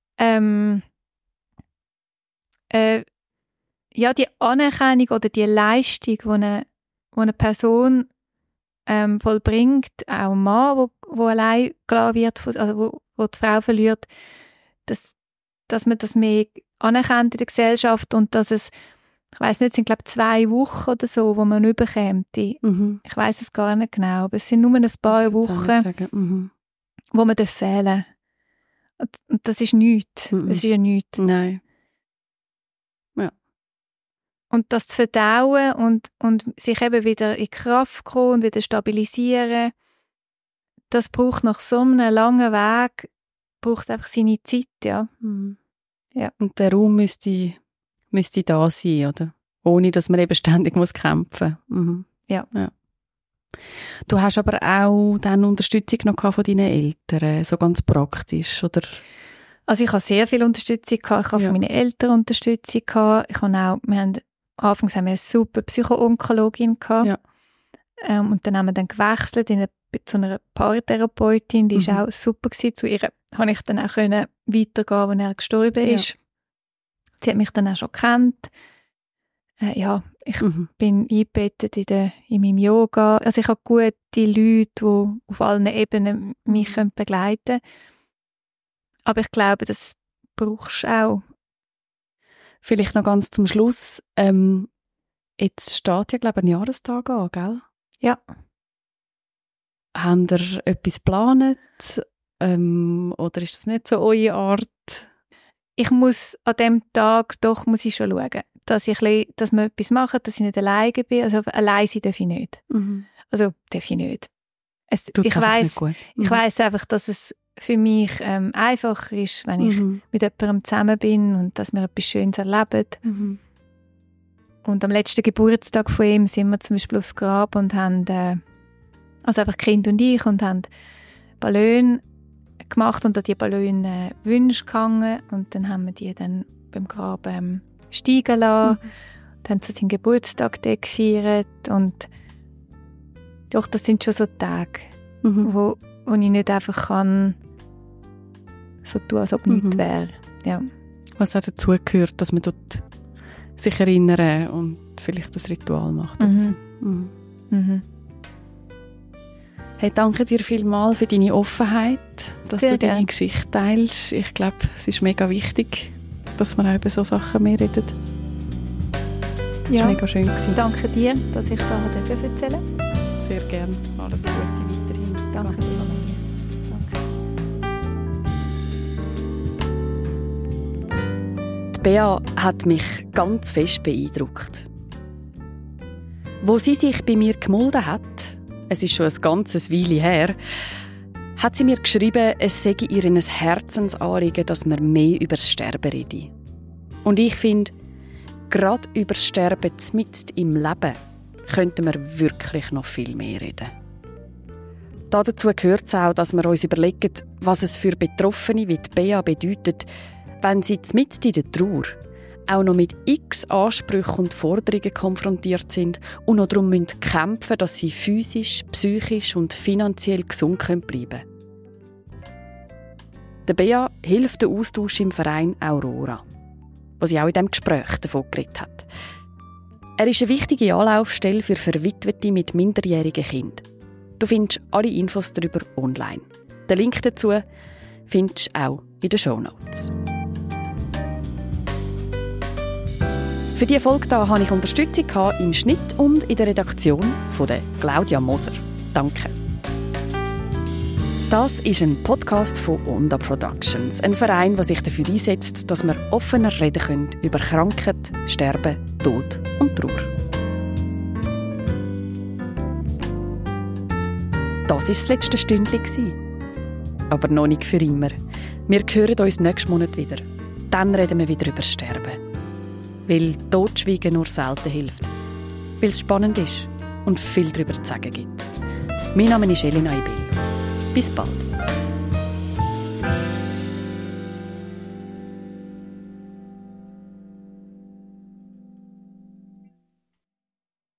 die Anerkennung oder die Leistung, die eine Person vollbringt, auch ein Mann, wo allein klar wird, also wo die Frau verliert, dass man das mehr anerkennt in der Gesellschaft und dass es, ich weiss nicht, es sind glaube 2 Wochen oder so, wo man überkommt. Ich weiss es gar nicht genau, aber es sind nur ein paar Wochen, wo man fehlen darf. Und das ist nichts. Das ist ja nichts. Nein. Ja. Und das zu verdauen und sich eben wieder in Kraft kommen und wieder stabilisieren, das braucht nach so einem langen Weg, braucht einfach seine Zeit, ja. Ja. Und der Raum müsste da sein, oder? Ohne, dass man eben ständig kämpfen muss. Ja. Du hast aber auch dann Unterstützung noch von deinen Eltern, so ganz praktisch, oder? Also ich habe sehr viel Unterstützung gehabt. Ich habe von meinen Eltern Unterstützung gehabt. Anfangs haben wir eine super Psycho-Onkologin gehabt. Ja. Und dann haben wir gewechselt zu einer Paartherapeutin, die war auch super gewesen. Zu ihr konnte ich dann auch weitergehen, als er gestorben ist. Sie hat mich dann auch schon gekannt. Ich bin eingebettet in meinem Yoga. Also ich habe gute Leute, die auf allen Ebenen mich begleiten können. Aber ich glaube, das brauchst du auch. Vielleicht noch ganz zum Schluss. Jetzt steht ja, glaube ich, ein Jahrestag an, gell? Ja. Habt ihr etwas geplant? Oder ist das nicht so eure Art? Ich muss an diesem Tag muss ich schon schauen, dass wir etwas machen, dass ich nicht alleine bin. Also allein sein darf ich nicht. Also darf ich nicht. Ich weiss einfach, dass es für mich einfacher ist, wenn ich mit jemandem zusammen bin und dass wir etwas Schönes erleben. Und am letzten Geburtstag von ihm sind wir zum Beispiel aufs Grab und haben, also einfach Kind und ich, und haben Ballone gemacht und an die Ballone Wünsche gehangen und dann haben wir die dann beim Grab steigen lassen. Und haben zu seinem Geburtstag gefeiert und doch, das sind schon so Tage, wo ich nicht einfach kann so tun, als ob nichts wäre. Ja. Was auch dazu gehört, dass man dort sich erinnern und vielleicht das Ritual macht. Hey, danke dir vielmals für deine Offenheit, dass du deine Geschichte teilst. Ich glaube, es ist mega wichtig, dass man auch über solche Sachen mehr redet. Das war mega schön gewesen. Danke dir, dass ich da erzählen durfte. Sehr gerne. Alles Gute weiterhin. Danke dir. Bea hat mich ganz fest beeindruckt. Wo sie sich bei mir gemolden hat, es ist schon ein ganzes Weile her, hat sie mir geschrieben, es sei ihr ein Herzensanliegen, dass wir mehr über das Sterben reden. Und ich finde, gerade über das Sterben mitten im Leben könnten wir wirklich noch viel mehr reden. Dazu gehört es auch, dass wir uns überlegen, was es für Betroffene wie die Bea bedeutet, wenn sie mitten in der Trauer auch noch mit x Ansprüchen und Forderungen konfrontiert sind und noch darum kämpfen müssen, dass sie physisch, psychisch und finanziell gesund bleiben können. Der Bea hilft der Austausch im Verein Aurora, wo sie auch in diesem Gespräch davon geredet hat. Er ist eine wichtige Anlaufstelle für Verwitwete mit minderjährigen Kindern. Du findest alle Infos darüber online. Den Link dazu findest du auch in den Shownotes. Für diese Folge hatte ich Unterstützung im Schnitt und in der Redaktion von der Claudia Moser. Danke. Das ist ein Podcast von Onda Productions, ein Verein, der sich dafür einsetzt, dass wir offener reden können über Krankheit, Sterben, Tod und Trauer. Das war das letzte Stündchen. Aber noch nicht für immer. Wir hören uns nächsten Monat wieder. Dann reden wir wieder über das Sterben. Weil Totschweigen nur selten hilft. Weil es spannend ist und viel darüber zu sagen gibt. Mein Name ist Elena Ibel. Bis bald.